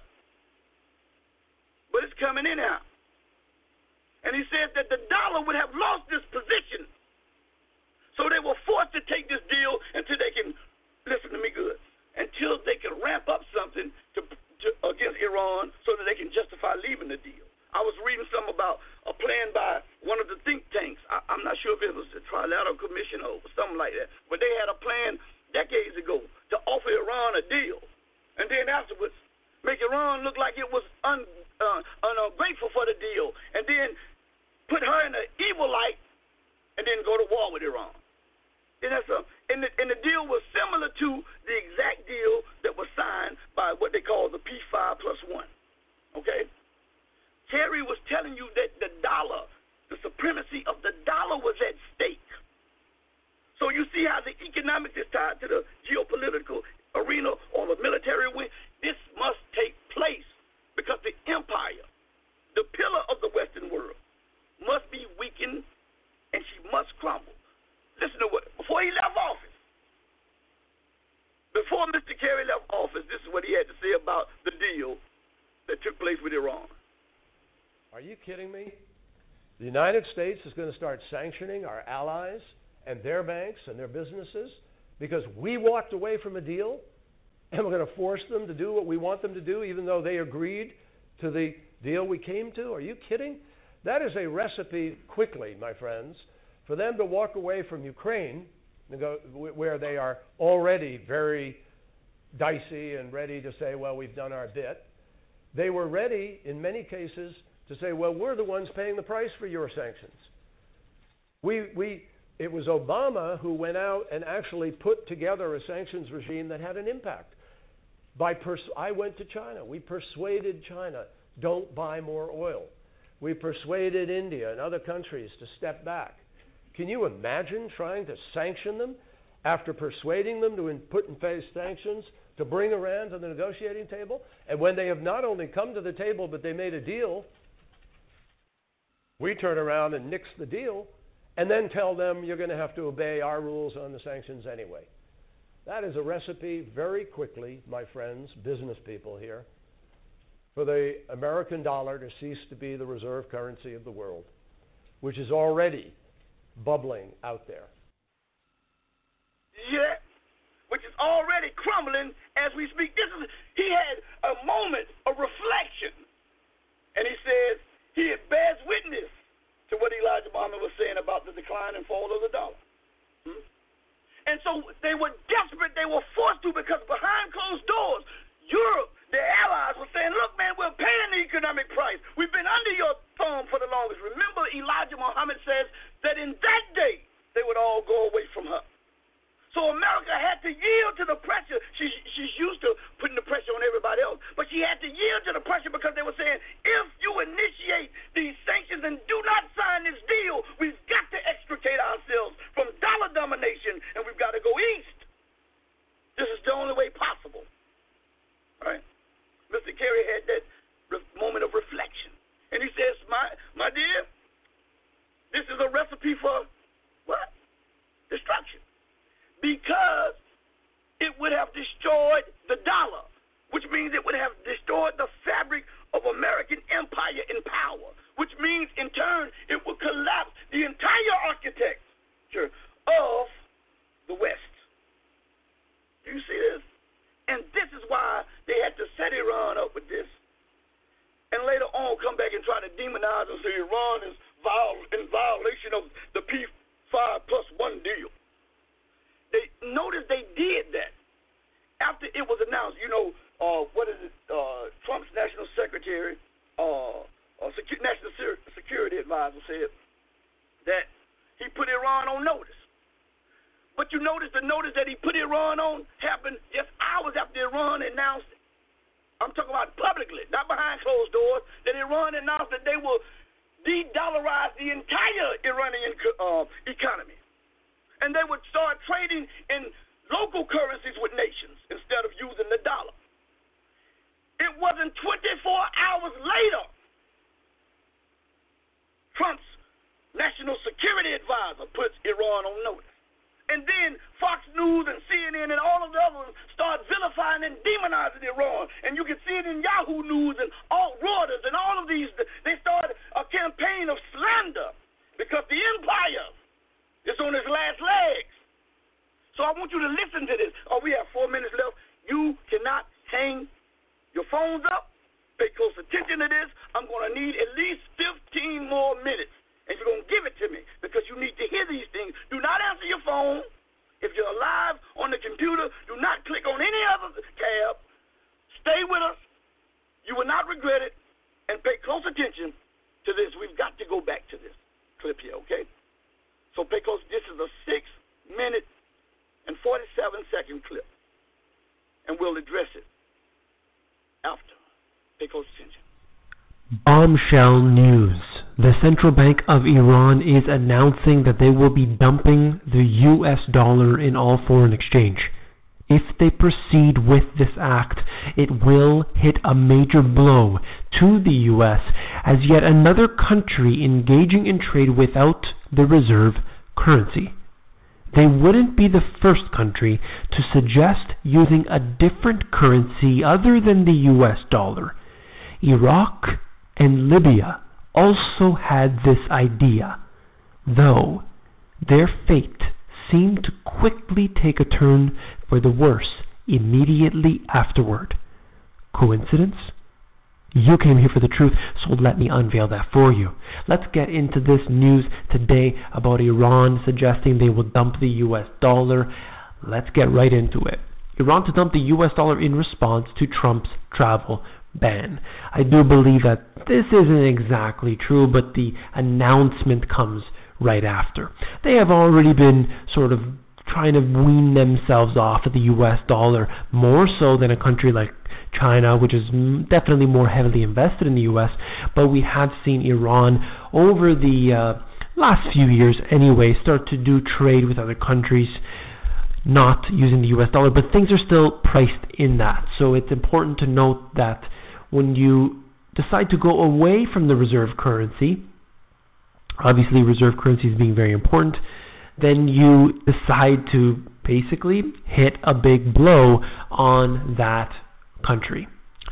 But it's coming in now. And he said that the dollar would have lost this position. So they were forced to take this deal until they can, listen to me good, until they can ramp up something to, to against Iran so that they can justify leaving the deal. I was reading something about a plan by one of the think tanks. I, I'm not sure if it was the Trilateral Commission or something like that, but they had a plan decades ago to offer Iran a deal. And then afterwards, make Iran look like it was un, uh, ungrateful for the deal, and then put her in an evil light, and then go to war with Iran. And, that's a, and, the, and the deal was similar to the exact deal that was signed by what they call the P five plus one. Okay? Terry was telling you that the dollar, the supremacy of the dollar was at stake. So you see how the economics is tied to the geopolitical arena or the military wing. This must take place because the empire, the pillar of the Western world, must be weakened and she must crumble. Listen to what, before he left office, before Mister Kerry left office, this is what he had to say about the deal that took place with Iran. Are you kidding me? The United States is going to start sanctioning our allies and their banks and their businesses because we walked away from a deal, and we're going to force them to do what we want them to do even though they agreed to the deal we came to? Are you kidding? That is a recipe quickly, my friends, for them to walk away from Ukraine, where they are already very dicey and ready to say, well, we've done our bit. They were ready, in many cases, to say, well, we're the ones paying the price for your sanctions. We, we, it was Obama who went out and actually put together a sanctions regime that had an impact. By pers- I went to China. We persuaded China, don't buy more oil. We persuaded India and other countries to step back. Can you imagine trying to sanction them after persuading them to put in place sanctions to bring Iran to the negotiating table? And when they have not only come to the table, but they made a deal, we turn around and nix the deal and then tell them you're going to have to obey our rules on the sanctions anyway. That is a recipe very quickly, my friends, business people here, for the American dollar to cease to be the reserve currency of the world, which is already bubbling out there. Yeah, which is already crumbling as we speak. This is, he had a moment of reflection, and he says he bears witness to what Elijah Muhammad was saying about the decline and fall of the dollar. Hmm? And so they were desperate, they were forced to, because behind closed doors, Europe, their allies, were saying, look, man, we're paying the economic price. We've been under your thumb for the longest. Remember, Elijah Muhammad says that in that day, they would all go away from her. So America had to yield to the pressure. She, she's used to putting the pressure on everybody else. But she had to yield to the pressure because they were saying, if you initiate these sanctions and do not sign this deal, we've got to execute recipe for what? Destruction. Because it would have destroyed the dollar, which means it would have destroyed the fabric of American empire and power, which means in turn it would collapse the entire architecture of the West. Do you see this? And this is why they had to set Iran up with this, and later on come back and try to demonize and say Iran is viol- in violation of the P five plus one deal. They notice they did that after it was announced. You know, uh, what is it? Uh, Trump's national secretary, uh, uh, secu- national security advisor said that he put Iran on notice. But you notice the notice that he put Iran on happened just hours after Iran announced it. I'm talking about publicly, not behind closed doors, that Iran announced that they will de-dollarize the entire Iranian uh, economy. And they would start trading in local currencies with nations instead of using the dollar. It wasn't twenty-four hours later, Trump's national security advisor puts Iran on notice. And then Fox News and C N N and all of the others start vilifying and demonizing Iran. And you can see it in Yahoo News and all Reuters and all of these. They start a campaign of slander because the empire is on its last legs. So I want you to listen to this. Oh, we have four minutes left. You cannot hang your phones up. Pay close attention to this. I'm going to need at least fifteen more minutes. And you're going to give it to me because you need to hear these things. Do not answer your phone. If you're live on the computer, do not click on any other tab. Stay with us. You will not regret it. And pay close attention to this. We've got to go back to this clip here, okay? So pay close. This is a six minute and forty-seven second clip. And we'll address it after. Pay close attention. Bombshell news. The Central Bank of Iran is announcing that they will be dumping the U S dollar in all foreign exchange. If they proceed with this act, it will hit a major blow to the U S as yet another country engaging in trade without the reserve currency. They wouldn't be the first country to suggest using a different currency other than the U S dollar. Iraq and Libya also had this idea, though their fate seemed to quickly take a turn for the worse immediately afterward. Coincidence? You came here for the truth, so let me unveil that for you. Let's get into this news today about Iran suggesting they will dump the U S dollar. Let's get right into it. Iran to dump the U S dollar in response to Trump's travel ban. I do believe that this isn't exactly true, but the announcement comes right after. They have already been sort of trying to wean themselves off of the U S dollar more so than a country like China, which is definitely more heavily invested in the U S, but we have seen Iran over the uh, last few years anyway start to do trade with other countries not using the U S dollar, but things are still priced in that. So it's important to note that when you decide to go away from the reserve currency, obviously reserve currency is being very important, then you decide to basically hit a big blow on that country.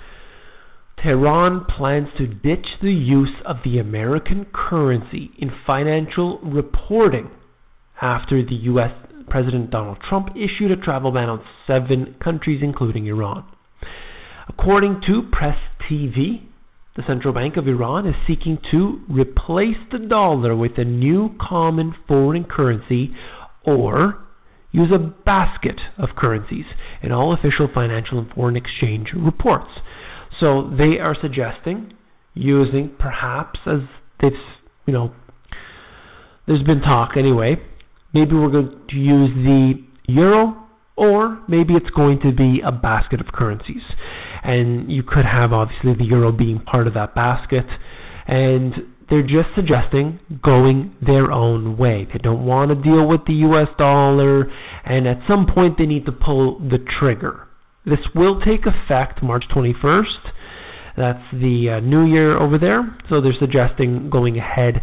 Tehran plans to ditch the use of the American currency in financial reporting after the U S President Donald Trump issued a travel ban on seven countries, including Iran. According to Press T V, the Central Bank of Iran is seeking to replace the dollar with a new common foreign currency or use a basket of currencies in all official financial and foreign exchange reports. So they are suggesting using, perhaps, as they've, you know, there's been talk anyway, maybe we're going to use the euro, or maybe it's going to be a basket of currencies. And you could have, obviously, the euro being part of that basket. And they're just suggesting going their own way. They don't want to deal with the U S dollar, and at some point they need to pull the trigger. This will take effect March twenty-first. That's the uh, new year over there. So they're suggesting going ahead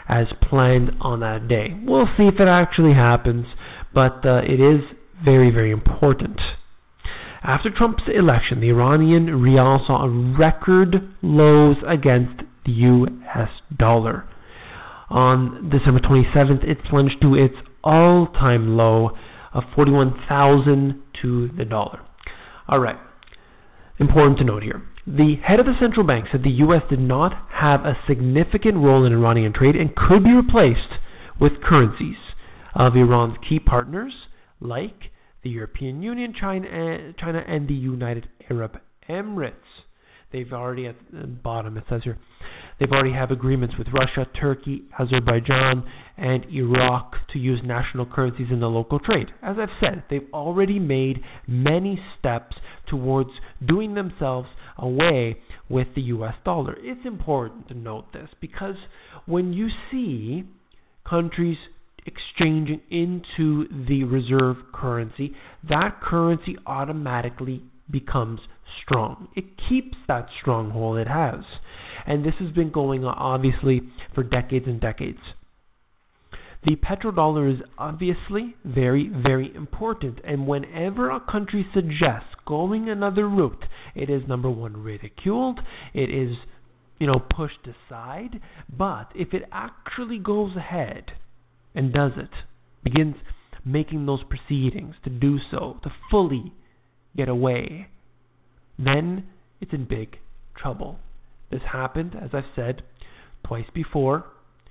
as planned on that day. We'll see if it actually happens, but uh, it is very, very important. After Trump's election, the Iranian rial saw record lows against the U S dollar. On December twenty-seventh, it plunged to its all-time low of forty-one thousand to the dollar. All right, important to note here. The head of the central bank said the U S did not have a significant role in Iranian trade and could be replaced with currencies of Iran's key partners like the European Union, China, China and the United Arab Emirates. They've already, at the bottom it says here, they've already have agreements with Russia, Turkey, Azerbaijan, and Iraq to use national currencies in the local trade. As I've said, they've already made many steps towards doing themselves away with the U S dollar. It's important to note this because when you see countries exchanging into the reserve currency, that currency automatically becomes strong. It keeps that stronghold it has. And this has been going on obviously for decades and decades. The petrodollar is obviously very, very important. And whenever a country suggests going another route, it is number one ridiculed. It is, you know, pushed aside. But if it actually goes ahead and does it, begins making those proceedings to do so, to fully get away, then it's in big trouble. This happened, as I've said, twice before.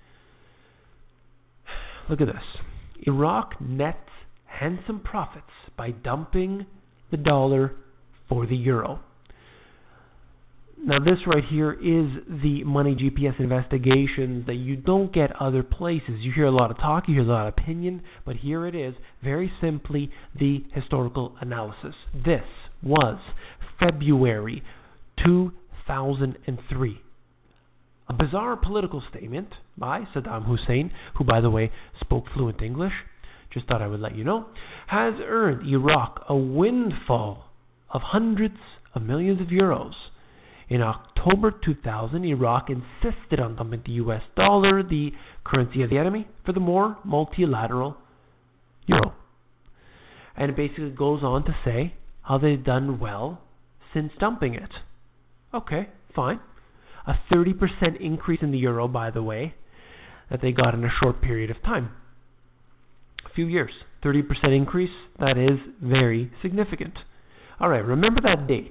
Look at this. Iraq nets handsome profits by dumping the dollar for the euro. Now this right here is the Money G P S investigations that you don't get other places. You hear a lot of talk, you hear a lot of opinion, but here it is, very simply, the historical analysis. This was February two thousand three. A bizarre political statement by Saddam Hussein, who, by the way, spoke fluent English, just thought I would let you know, has earned Iraq a windfall of hundreds of millions of euros. In October two thousand, Iraq insisted on dumping the U S dollar, the currency of the enemy, for the more multilateral euro. And it basically goes on to say how they've done well since dumping it. Okay, fine. A thirty percent increase in the euro, by the way, that they got in a short period of time. A few years. thirty percent increase, that is very significant. All right, remember that date.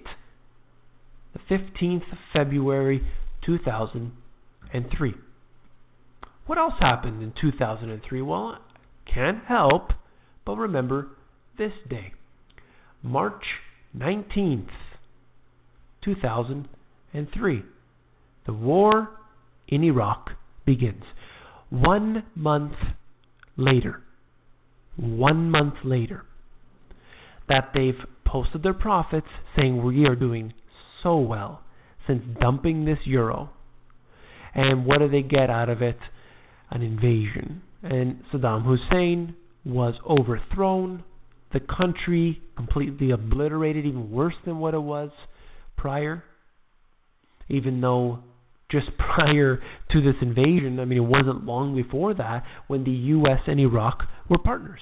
The fifteenth of February two thousand three. What else happened in two thousand three? Well, I can't help but remember this day. March nineteenth, two thousand three. The war in Iraq begins. One month later, one month later, that they've posted their profits saying we are doing so well since dumping this euro. And what do they get out of it? An invasion. And Saddam Hussein was overthrown. The country completely obliterated, even worse than what it was prior. Even though just prior to this invasion, I mean, it wasn't long before that when the U S and Iraq were partners,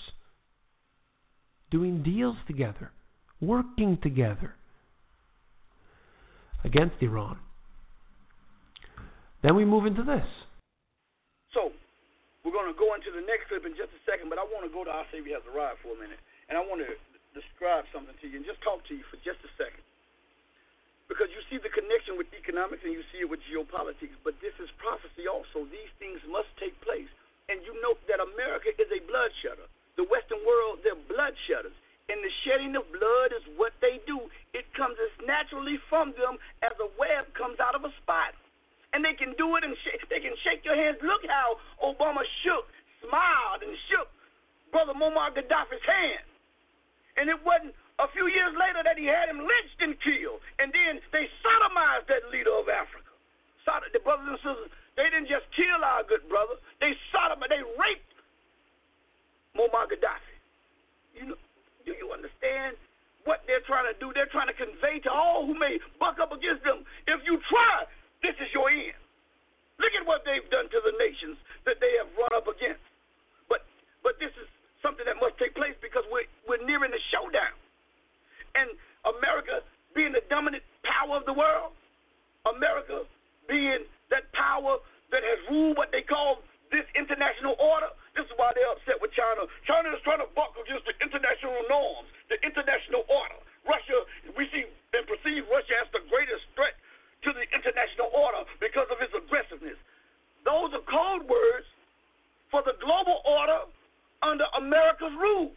doing deals together, working together against Iran. Then we move into this. So, we're going to go into the next clip in just a second, but I want to go to Our Savior Has Arrived for a minute, and I want to describe something to you and just talk to you for just a second. Because you see the connection with economics and you see it with geopolitics, but this is prophecy also. These things must take place. And you note that America is a bloodshedder. The Western world, they're bloodshedders. And the shedding of blood is what they do. It comes as naturally from them as a web comes out of a spot. And they can do it and sh- they can shake your hands. Look how Obama shook, smiled, and shook Brother Muammar Gaddafi's hand. And it wasn't a few years later that he had him lynched and killed. And then they sodomized that leader of Africa. Sodom, the brothers and sisters, they didn't just kill our good brother. They sodomized, they raped Muammar Gaddafi. You know, do you understand what they're trying to do? They're trying to convey to all who may buck up against them, if you try, this is your end. Look at what they've done to the nations that, international order. This is why they're upset with China. China is trying to buck against the international norms, the international order. Russia, we see and perceive Russia as the greatest threat to the international order because of its aggressiveness. Those are code words for the global order under America's rule.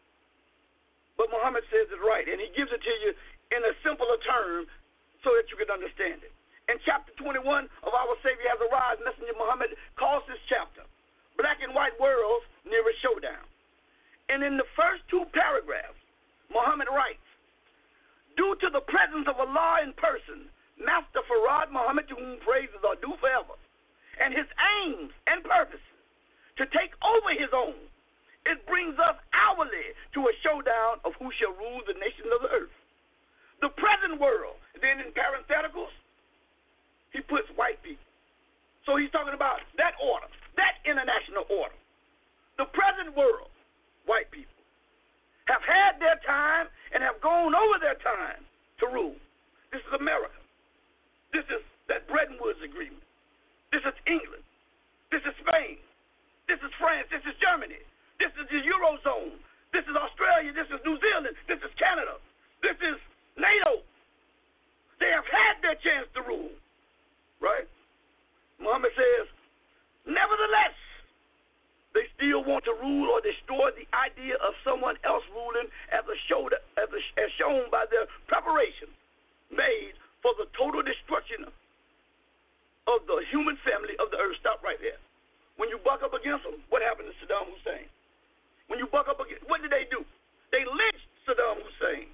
But Muhammad says it right, and he gives it to you in a simpler term so that you can understand it. In chapter twenty-one of Our Savior Has Arisen, Messenger Muhammad calls this chapter Black and White Worlds Nearest Showdown. And in the first two paragraphs, Muhammad writes, due to the presence of Allah in person, Master Farad Muhammad, to whom praises are due forever, and his aims and purposes to take over his own, it brings us hourly to a showdown of who shall rule the nations of the earth. The present world, then in parentheticals, he puts white people. So he's talking about that order, that international order. The present world, white people, have had their time and have gone over their time to rule. This is America. This is that Bretton Woods Agreement. This is England. This is Spain. This is France. This is Germany. This is the Eurozone. This is Australia. This is New Zealand. This is Canada. This is NATO. They have had their chance to rule, right? Muhammad says, nevertheless, they still want to rule or destroy the idea of someone else ruling as, a show, as, a, as shown by their preparation made for the total destruction of the human family of the earth. Stop right there. When you buck up against them, what happened to Saddam Hussein? When you buck up against, what did they do? They lynched Saddam Hussein.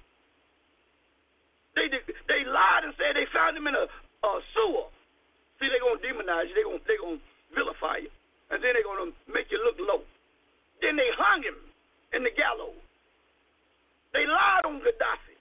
They did, they lied and said they found him in a, a sewer. See, they're going to demonize you. They're going they gonna vilify you. And then they're going to make you look low. Then they hung him in the gallows. They lied on Gaddafi,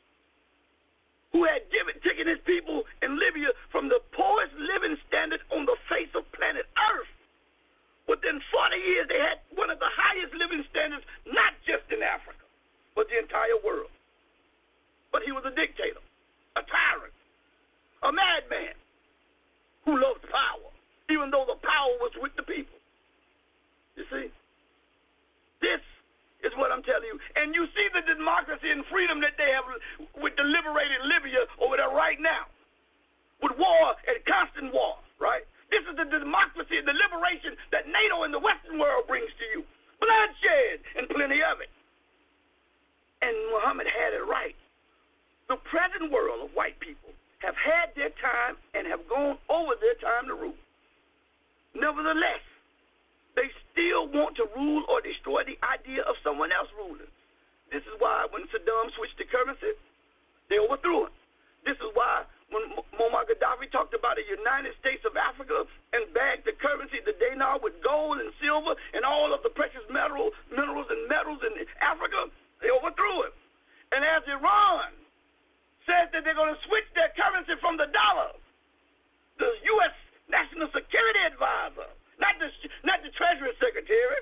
who had given, taken his people in Libya from the poorest living standard on the face of planet Earth. Within forty years, they had one of the highest living standards, not just in Africa, but the entire world. But he was a dictator, a tyrant, a madman who loved power, even though the power was with the people. You see? This is what I'm telling you. And you see the democracy and freedom that they have with the liberated Libya over there right now, with war and constant war, right? This is the democracy and the liberation that NATO and the Western world brings to you. Bloodshed and plenty of it. And Muhammad had it right. The present world of white people have had their time and have gone over their time to rule. Nevertheless, they still want to rule or destroy the idea of someone else ruling. This is why when Saddam switched to currency, they overthrew him. This is why when Muammar Gaddafi talked about the United States of Africa and bagged the currency, the dinar, with gold and silver and all of the precious metal, minerals and metals in Africa, they overthrew him. And as Iran says that they're going to switch their currency from the dollar, the U S National Security Advisor, not the, not the Treasury Secretary,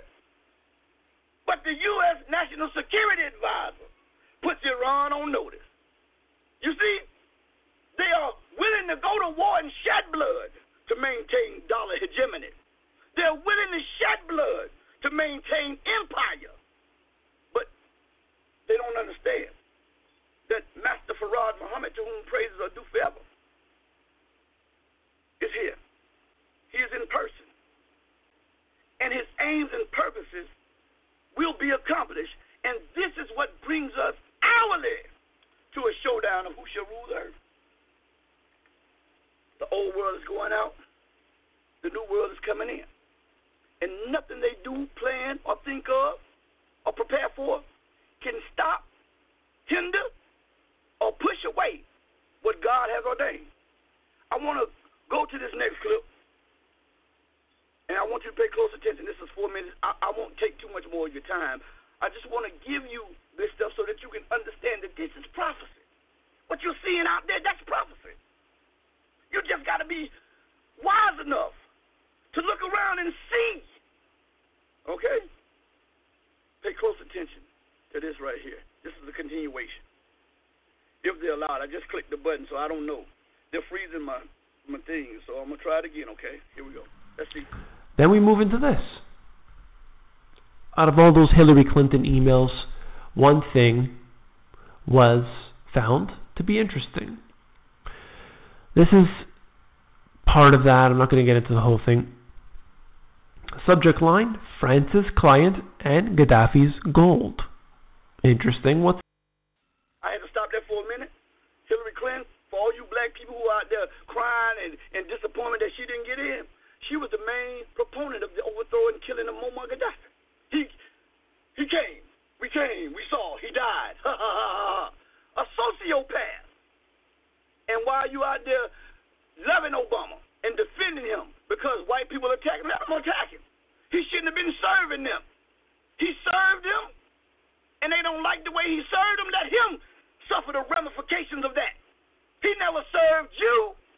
but the U S National Security Advisor, puts Iran on notice. You see, they are willing to go to war and shed blood to maintain dollar hegemony. They're willing to shed blood to maintain empire. But they don't understand that Master Farad Muhammad, to whom praises are due forever, is here. He is in person. And his aims and purposes will be accomplished. And this is what brings us hourly to a showdown of who shall rule the earth. The old world is going out. The new world is coming in. And nothing they do, plan, or think of, or prepare for can stop, hinder, or push away what God has ordained. I want to go to this next clip, and I want you to pay close attention. This is four minutes. I, I won't take too much more of your time. I just want to give you this stuff so that you can understand that this is prophecy. What you're seeing out there, that's prophecy. You just got to be wise enough to look around and see. Okay? Pay close attention to this right here. This is a continuation. If they're allowed, I just clicked the button, so I don't know. They're freezing my, my thing, so I'm going to try it again, okay? Here we go. Let's see. Then we move into this. out of all those Hillary Clinton emails, one thing was found to be interesting. This is part of that. I'm not going to get into the whole thing. Subject line, France's client and Gaddafi's gold. Interesting. What's I had to stop there for a minute. Hillary Clinton, for all you black people who are out there crying and, and disappointment that she didn't get in, she was the main proponent of the overthrow and killing of Muammar Gaddafi. He he came. We came. We saw. He died. Ha ha ha ha. A sociopath. And while you out there loving Obama and defending him because white people attack him, let him attack him. He shouldn't have been serving them. He served them, and they don't like the way he served them. Let him suffer the ramifications of that. He never served you.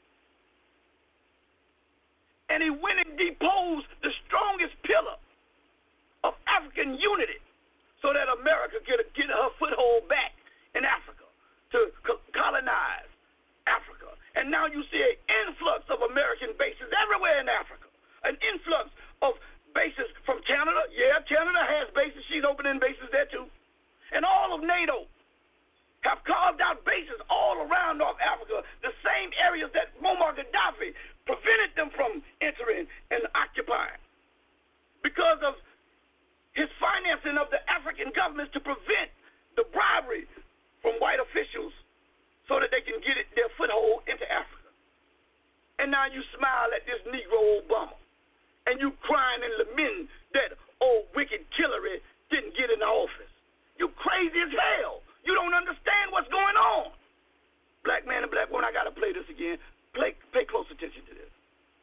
And he went and deposed the strongest pillar of African unity so that America could get her foothold back in Africa to colonize Africa. And now you see an influx of American bases everywhere in Africa. An influx of bases from Canada. Yeah, Canada has bases. She's opening bases there too. And all of NATO have carved out bases all around North Africa, the same areas that Muammar Gaddafi prevented them from entering and occupying because of his financing of the African governments to prevent the bribery from white officials so that they can get it, their foothold into Africa. And now you smile at this Negro Obama, and you crying and lamenting that old wicked Hillary didn't get in the office. You crazy as hell. You don't understand what's going on. Black man and black woman, I got to play this again. Play, pay close attention to this.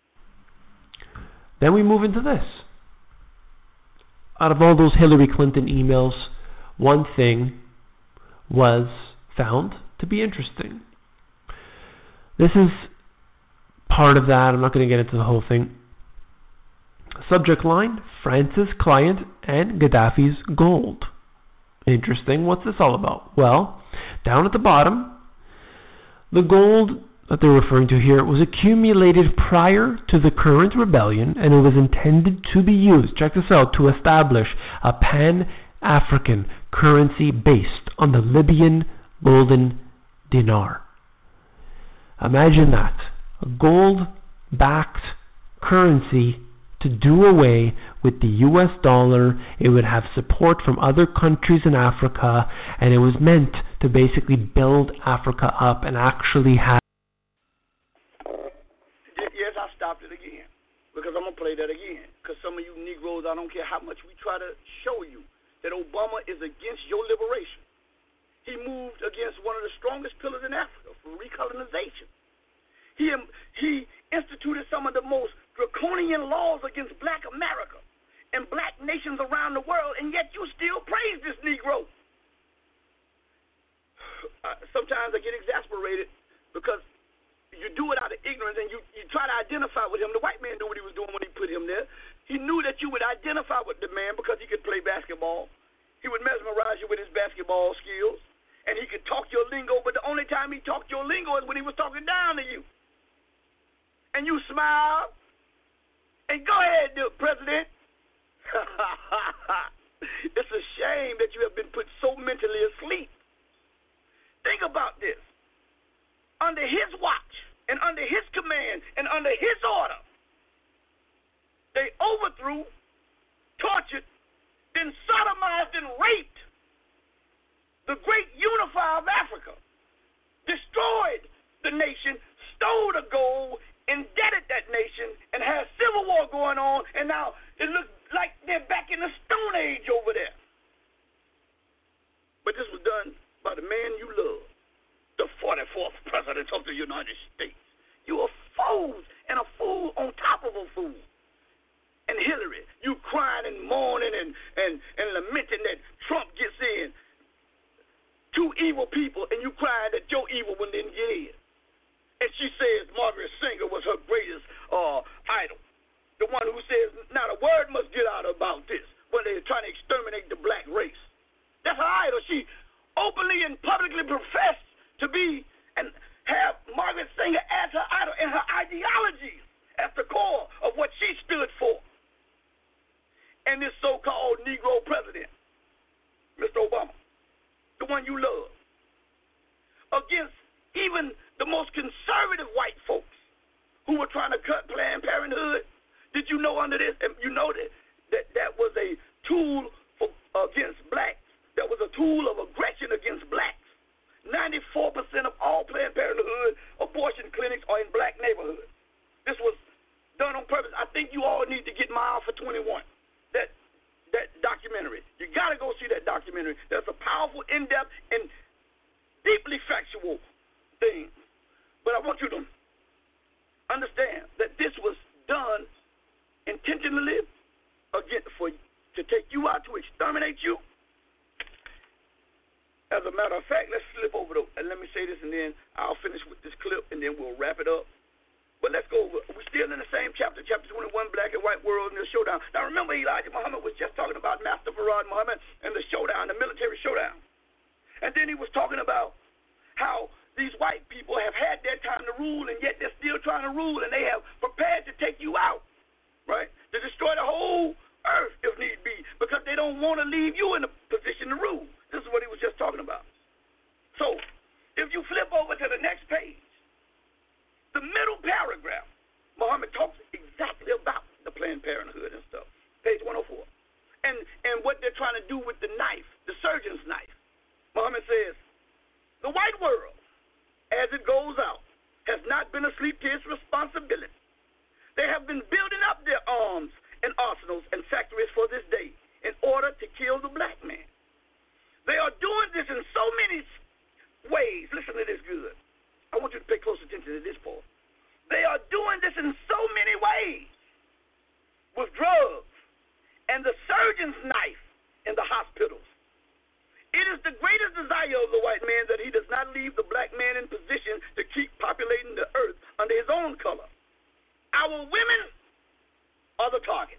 Then we move into this. Out of all those Hillary Clinton emails, one thing was found to be interesting. This is part of that. I'm not going to get into the whole thing. Subject line, France's client and Gaddafi's gold. Interesting. What's this all about? Well, down at the bottom, the gold that they're referring to here was accumulated prior to the current rebellion, and it was intended to be used, check this out, to establish a pan-African currency based on the Libyan golden dinar. Imagine that. A gold-backed currency to do away with the U S dollar. It would have support from other countries in Africa, and it was meant to basically build Africa up and actually have. Yes, I stopped it again because I'm going to play that again because some of you Negroes, I don't care how much we try to show you that Obama is against your liberation. He moved against one of the strongest pillars in Africa for recolonization. He, he instituted some of the most draconian laws against black America and black nations around the world, and yet you still praise this Negro. Uh, sometimes I get exasperated because you do it out of ignorance and you, you try to identify with him. The white man knew what he was doing when he put him there. He knew that you would identify with the man because he could play basketball. He would mesmerize you with his basketball skills, and he could talk your lingo, but the only time he talked your lingo is when he was talking down to you. And you smile, and go ahead, President. It's a shame that you have been put so mentally asleep. Think about this. Under his watch, and under his command, and under his order, they overthrew, tortured, then sodomized and raped the great unifier of Africa, destroyed the nation, stole the gold, indebted that nation, and had civil war going on, and now it looks like they're back in the Stone Age over there. But this was done by the man you love, the forty-fourth President of the United States. You are fools, and a fool on top of a fool. And Hillary, you crying and mourning and, and, and lamenting that Trump gets in. Two evil people, and you crying that your evil one didn't get in. And she says Margaret Sanger was her greatest uh, idol. The one who says not a word must get out about this when they're trying to exterminate the black race. That's her idol. She openly and publicly professed to be and have Margaret Sanger as her idol and her ideologies at the core of what she stood for. and this so-called Negro president, Mister Obama, the one you love, against even the most conservative white folks who were trying to cut Planned Parenthood. Did you know under this, and you know that that, that was a tool for, against blacks. That was a tool of aggression against blacks. ninety-four percent of all Planned Parenthood abortion clinics are in black neighborhoods. This was done on purpose. I think you all need to get Mile for twenty-one, that that documentary. You got to go see that documentary. That's a powerful, in-depth, and deeply factual thing. But I want you to understand that this was done intentionally again for to take you out, to exterminate you. As a matter of fact, let's flip over to, and let me say this, and then I'll finish with this clip, and then we'll wrap it up. But let's go over. We're still in the same chapter, chapter twenty-one, Black and White World and the Showdown. Now remember, Elijah Muhammad was just talking about Master Farad Muhammad and the showdown, the military showdown. And then he was talking about how these white people have had their time to rule, and yet they're still trying to rule, and they have prepared to take you out, right? To destroy the whole earth if need be, because they don't want to leave you in a position to rule. This is what he was just talking about. So, if you flip over to the next page, the middle paragraph, Muhammad talks exactly about the Planned Parenthood and stuff. Page one oh four. And and what they're trying to do with the knife, the surgeon's knife. Muhammad says, the white world, as it goes out, has not been asleep to its responsibility. They have been building up their arms and arsenals and factories for this day in order to kill the black man. They are doing this in so many ways. Listen to this good. I want you to pay close attention to this part. They are doing this in so many ways with drugs and the surgeon's knife in the hospitals. It is the greatest desire of the white man that he does not leave the black man in position to keep populating the earth under his own color. Our women are the target.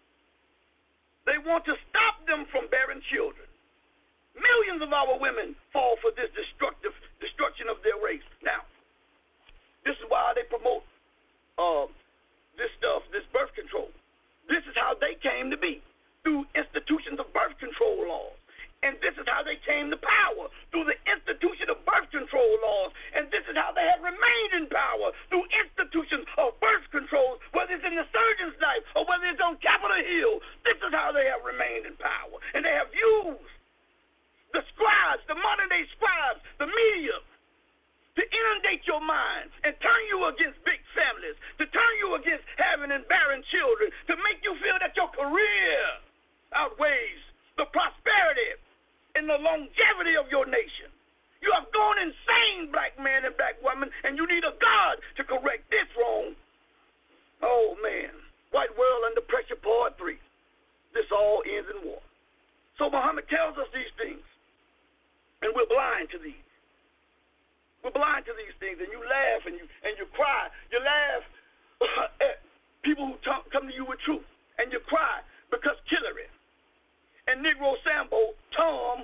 They want to stop them from bearing children. Millions of our women fall for this destructive destruction of their race. Now, this is why they promote uh, this stuff, this birth control. This is how they came to be, through institutions of birth control laws. And this is how they came to power, through the institution of birth control laws. And this is how they have remained in power, through institutions of birth control, whether it's in the surgeon's knife or whether it's on Capitol Hill. This is how they have remained in power. And they have used the scribes, the modern-day scribes, the media, to inundate your mind and turn you against big families, to turn you against having and bearing children, to make you feel that your career outweighs the prosperity and the longevity of your nation. You have gone insane, black man and black woman, and you need a God to correct this wrong. Oh, man. White World Under Pressure, Part three. This all ends in war. So Muhammad tells us these things, and we're blind to these. We're blind to these things, and you laugh and you and you cry. You laugh at people who t- come to you with truth, and you cry because Hillary and Negro Sambo, Tom,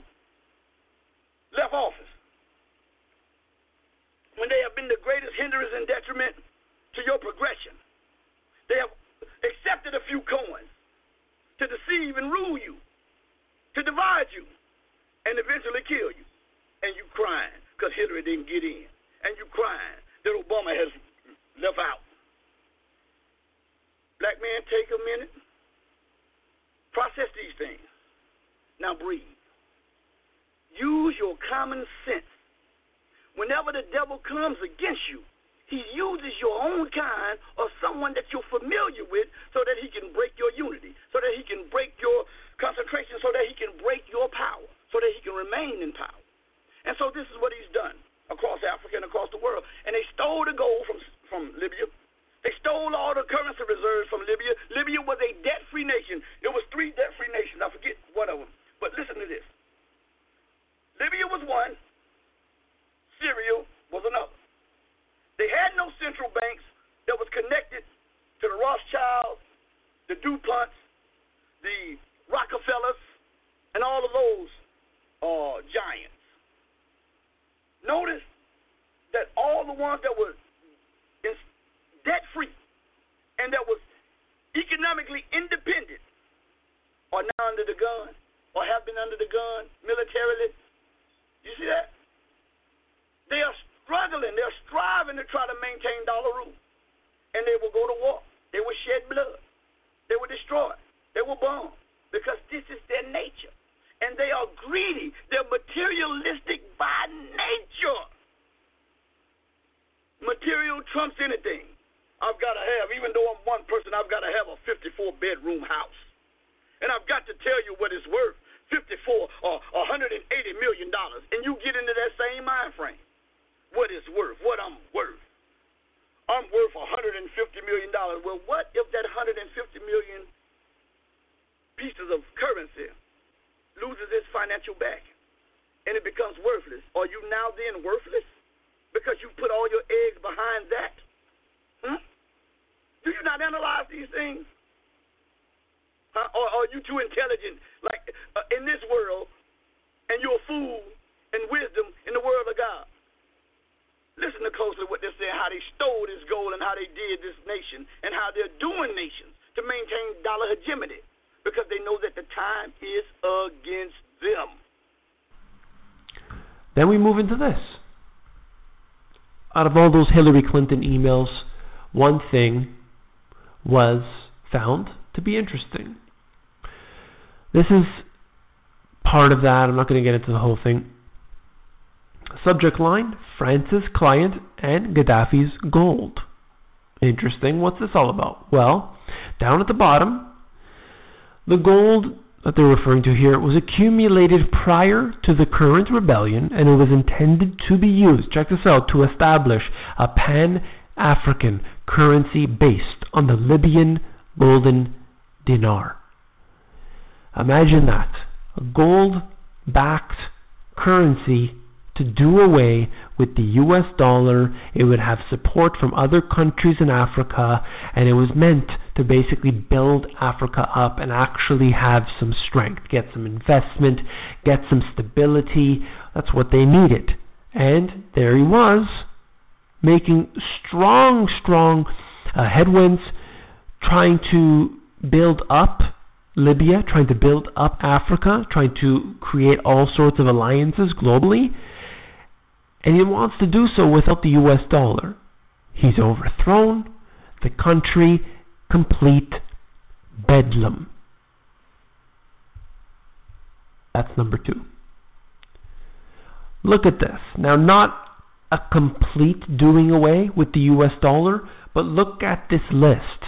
left office when they have been the greatest hindrance and detriment to your progression. They have accepted a few coins to deceive and rule you, to divide you, and eventually kill you. And you crying because Hillary didn't get in. And you crying that Obama has left out. Black man, take a minute. Process these things. Now breathe. Use your common sense. Whenever the devil comes against you, he uses your own kind or someone that you're familiar with so that he can break your unity, so that he can break your concentration, so that he can break your power, so that he can remain in power. And so this is what he's done across Africa and across the world. And they stole the gold from, from Libya. They stole all the currency reserves from Libya. Libya was a debt-free nation. It was three debt-free nations. I forget one of them. But listen to this. Libya was one. Syria was another. They had no central banks that was connected to the Rothschilds, the DuPonts, the Rockefellers, and all of those uh, giants. Notice that all the ones that were debt-free and that was economically independent under the gun or have been under the gun militarily. You see that? They are struggling. They're striving to try to maintain dollar rule. And they will go to war. They will shed blood. They will destroy. They will bomb. Because this is their nature. And they are greedy. They're materialistic by nature. Material trumps anything. I've got to have, even though I'm one person, I've got to have a fifty-four bedroom house. And I've got to tell you what it's worth, fifty-four or one hundred eighty million dollars. And you get into that same mind frame. What it's worth, what I'm worth. I'm worth one hundred fifty million dollars. Well, what if that one hundred fifty million pieces of currency loses its financial back and it becomes worthless? Are you now then worthless because you put all your eggs behind that? Hmm? Do you not analyze these things? Huh? Or are you too intelligent, like uh, in this world, and you're a fool in wisdom in the world of God? Listen to closely what they're saying, how they stole this gold and how they did this nation and how they're doing nations to maintain dollar hegemony because they know that the time is against them. Then we move into this. Out of all those Hillary Clinton emails, one thing was found to be interesting. This is part of that. I'm not going to get into the whole thing. Subject line, France's client and Gaddafi's gold. Interesting. What's this all about? Well, down at the bottom, the gold that they're referring to here was accumulated prior to the current rebellion, and it was intended to be used, check this out, to establish a pan-African currency based on the Libyan golden dinar. Imagine that. A gold-backed currency to do away with the U S dollar. It would have support from other countries in Africa, and it was meant to basically build Africa up and actually have some strength, get some investment, get some stability. That's what they needed. And there he was, making strong, strong uh, headwinds, trying to build up Libya, trying to build up Africa, trying to create all sorts of alliances globally. And he wants to do so without the U S dollar. He's overthrown the country, complete bedlam. That's number two. Look at this. Now, not a complete doing away with the U S dollar, but look at this list.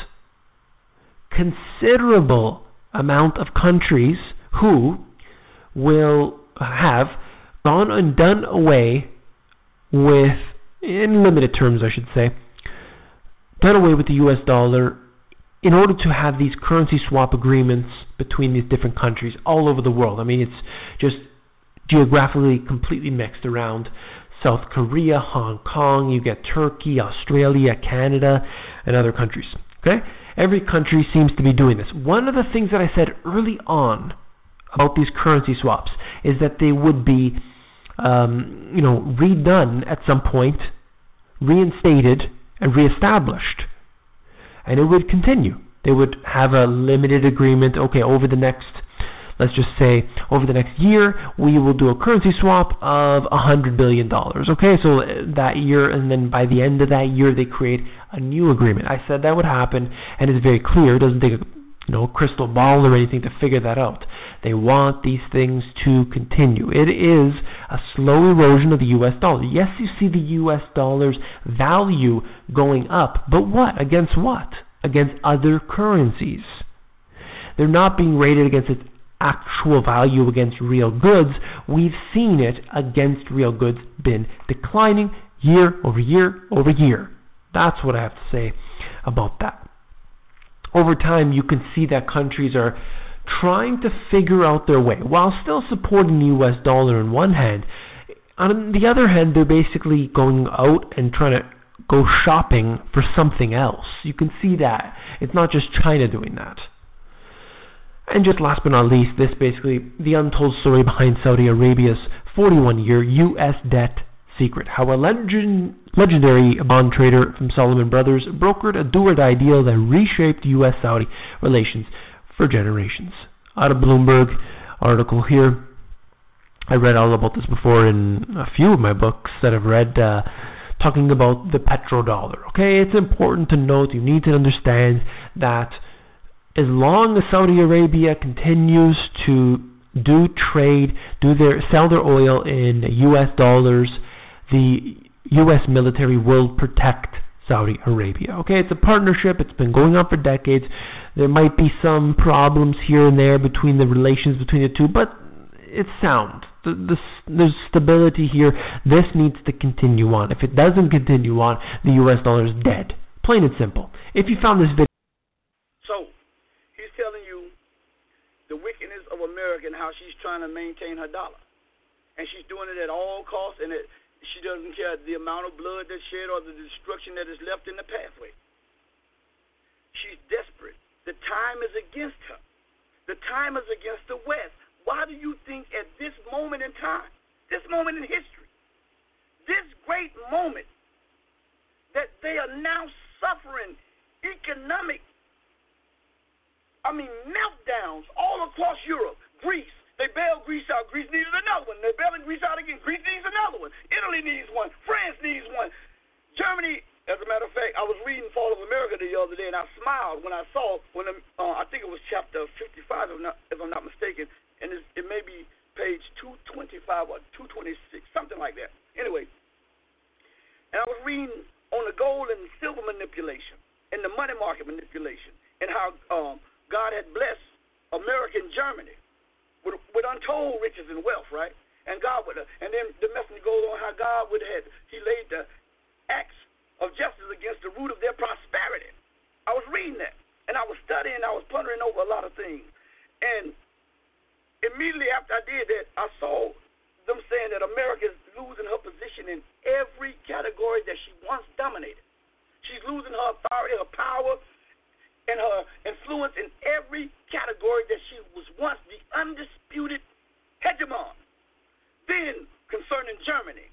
Considerable amount of countries who will have gone and done away with, in limited terms I should say, done away with the U S dollar in order to have these currency swap agreements between these different countries all over the world. I mean, it's just geographically completely mixed around South Korea, Hong Kong, you get Turkey, Australia, Canada, and other countries. Okay? Every country seems to be doing this. One of the things that I said early on about these currency swaps is that they would be Um, you know, redone at some point, reinstated and reestablished, and it would continue. They would have a limited agreement. Okay, over the next, let's just say, over the next year, we will do a currency swap of a hundred billion dollars. Okay, so that year, and then by the end of that year, they create a new agreement. I said that would happen, and it's very clear. It doesn't take a you know, crystal ball or anything to figure that out. They want these things to continue. It is a slow erosion of the U S dollar. Yes, you see the U S dollar's value going up, but what? Against what? Against other currencies. They're not being rated against its actual value against real goods. We've seen it against real goods been declining year over year over year. That's what I have to say about that. Over time, you can see that countries are trying to figure out their way while still supporting the U S dollar on one hand. On the other hand, they're basically going out and trying to go shopping for something else. You can see that. It's not just China doing that. And just last but not least, this basically the untold story behind Saudi Arabia's forty-one year U S debt secret. How a legend, legendary bond trader from Salomon Brothers brokered a do-or-die deal that reshaped U S Saudi relations for generations. out of Bloomberg article here. I read all about this before in a few of my books that I've read, uh, talking about the petrodollar. Okay, it's important to note, you need to understand that as long as Saudi Arabia continues to do trade, do their sell their oil in U S dollars, the U S military will protect Saudi Arabia. Okay, it's a partnership. It's been going on for decades. There might be some problems here and there between the relations between the two, but it's sound. The, the, there's stability here. This needs to continue on. If it doesn't continue on, the U S dollar is dead. Plain and simple. If you found this video... So, he's telling you the wickedness of America and how she's trying to maintain her dollar. And she's doing it at all costs, and it, she doesn't care the amount of blood that's shed or the destruction that is left in the pathway. She's desperate. The time is against her. The time is against the West. Why do you think at this moment in time, this moment in history, this great moment, that they are now suffering economic, I mean, meltdowns all across Europe? Greece, they bailed Greece out. Greece needed another one. They're bailing Greece out again. Greece needs another one. Italy needs one. France needs one. Germany, as a matter of fact, I was reading Fall of America the other day, and I smiled when I saw, when the, uh, I think it was chapter fifty-five, if, not, if I'm not mistaken, and it's, it may be page two twenty-five or two twenty-six, something like that. Anyway, and I was reading on the gold and silver manipulation and the money market manipulation and how um, God had blessed America and Germany with, with untold riches and wealth, right? And God would, uh, and then the message goes on how God would have, he laid the axe of justice against the root of their prosperity. I was reading that, and I was studying, I was pondering over a lot of things. And immediately after I did that, I saw them saying that America is losing her position in every category that she once dominated. She's losing her authority, her power, and her influence in every category that she was once the undisputed hegemon. Then, concerning Germany,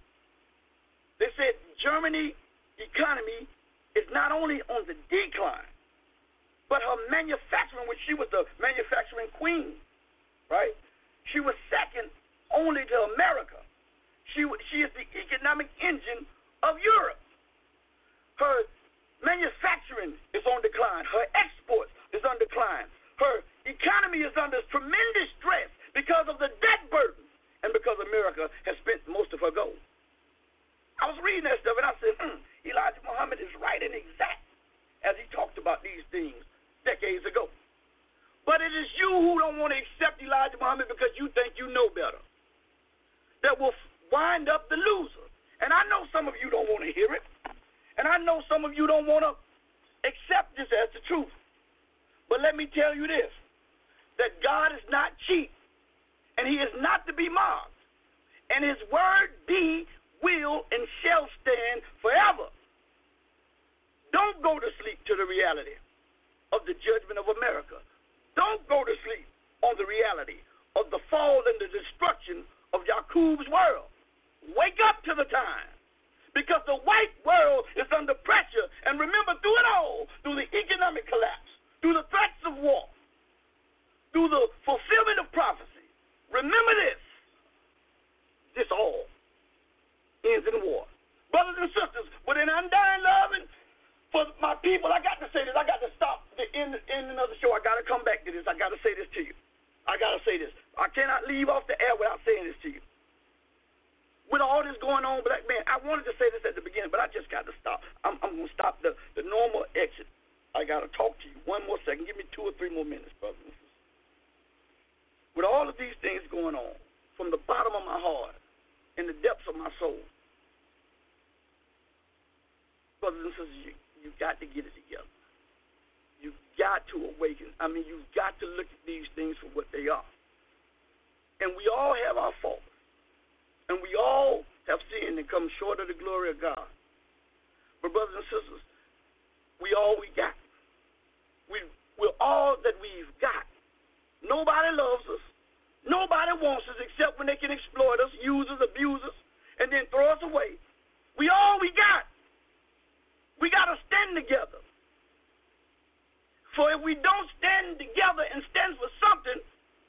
they said Germany economy is not only on the decline, but her manufacturing, which she was the manufacturing queen, right? She was second only to America. She she is the economic engine of Europe. Her manufacturing is on decline. Her exports is on decline. Her economy is under tremendous stress because of the debt burden and because America has spent most of her gold. I was reading that stuff and I said, hmm, Elijah Muhammad is right and exact as he talked about these things decades ago. But it is you who don't want to accept Elijah Muhammad because you think you know better that will wind up the loser. And I know some of you don't want to hear it. And I know some of you don't want to accept this as the truth. But let me tell you this, that God is not cheap, and he is not to be mocked. And his word be, will, and shall stand forever. Don't go to sleep to the reality of the judgment of America. Don't go to sleep on the reality of the fall and the destruction of Yaqub's world. Wake up to the time, because the white world is under pressure. And remember, through it all, through the economic collapse, through the threats of war, through the fulfillment of prophecy, remember this, this all ends in war. Brothers and sisters, with an undying love and for my people, I got to say this. I got to stop the end, end of the show. I got to come back to this. I got to say this to you. I got to say this. I cannot leave off the air without saying this to you. With all this going on, black man, I wanted to say this at the beginning, but I just got to stop. I'm, I'm going to stop the, the normal exit. I got to talk to you. One more second. Give me two or three more minutes, brothers and sisters. With all of these things going on, from the bottom of my heart, in the depths of my soul, brothers and sisters, you, you got to get it together. You've got to awaken. I mean, you've got to look at these things for what they are. And we all have our faults. And we all have sinned and come short of the glory of God. But brothers and sisters, we all we got. We, we're all that we've got. Nobody loves us. Nobody wants us except when they can exploit us, use us, abuse us, and then throw us away. We all we got. We got to stand together. For if we don't stand together and stand for something,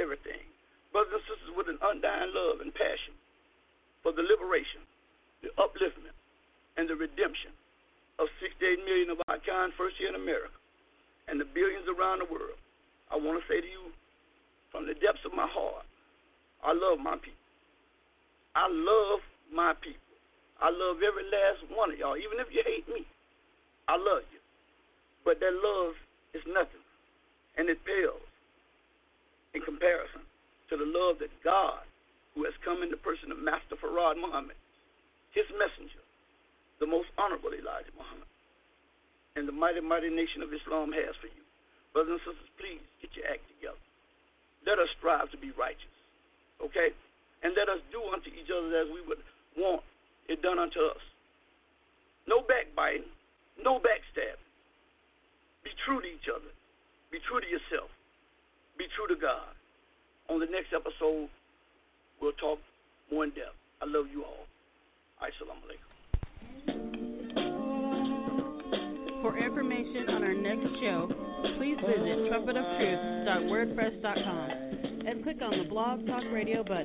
everything. Brothers and sisters, with an undying love and passion for the liberation, the upliftment, and the redemption of sixty-eight million of our kind first here in America and the billions around the world, I want to say to you from the depths of my heart, I love my people. I love my people. I love every last one of y'all, even if you hate me. I love you. But that love is nothing, and it pales in comparison to the love that God, who has come in the person of Master Farad Muhammad, his messenger, the most honorable Elijah Muhammad, and the mighty, mighty nation of Islam has for you. Brothers and sisters, please get your act together. Let us strive to be righteous, okay? And let us do unto each other as we would want it done unto us. No backbiting, no backstabbing. Be true to each other. Be true to yourself. Be true to God. On the next episode, we'll talk more in depth. I love you all. Assalamu alaikum. For information on our next show, please visit trumpet of truth dot wordpress dot com and click on the Blog Talk Radio button.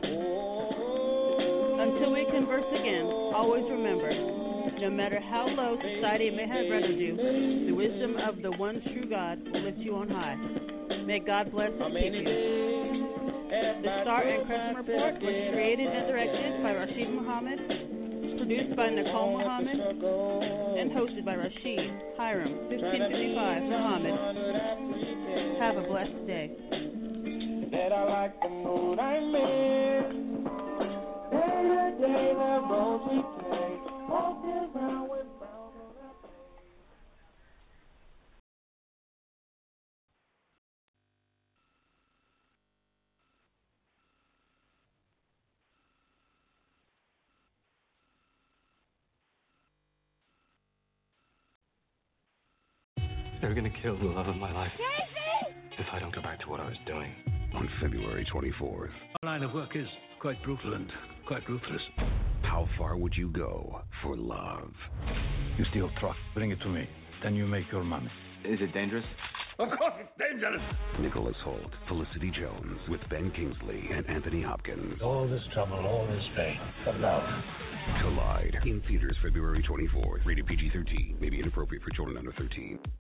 Until we converse again, always remember, no matter how low society may have rendered you, the wisdom of the one true God will lift you on high. May God bless and keep you. The Star and Crescent Report was created and directed by Rashid Muhammad, produced by Nicole Muhammad, and hosted by Rashid Hiram, fifteen fifty-five Muhammad. Have a blessed day. That I like the mood I'm in. Day to day, the roads we take. Walk around with They're gonna kill the love of my life. Casey! If I don't go back to what I was doing. On February twenty-fourth. Our line of work is quite brutal and quite ruthless. How far would you go for love? You steal truck, bring it to me. Then you make your money. Is it dangerous? Of course it's dangerous. Nicholas Hoult, Felicity Jones, with Ben Kingsley and Anthony Hopkins. All this trouble, all this pain, for love. Collide. In theaters February twenty-fourth. Rated P G thirteen. May be inappropriate for children under thirteen.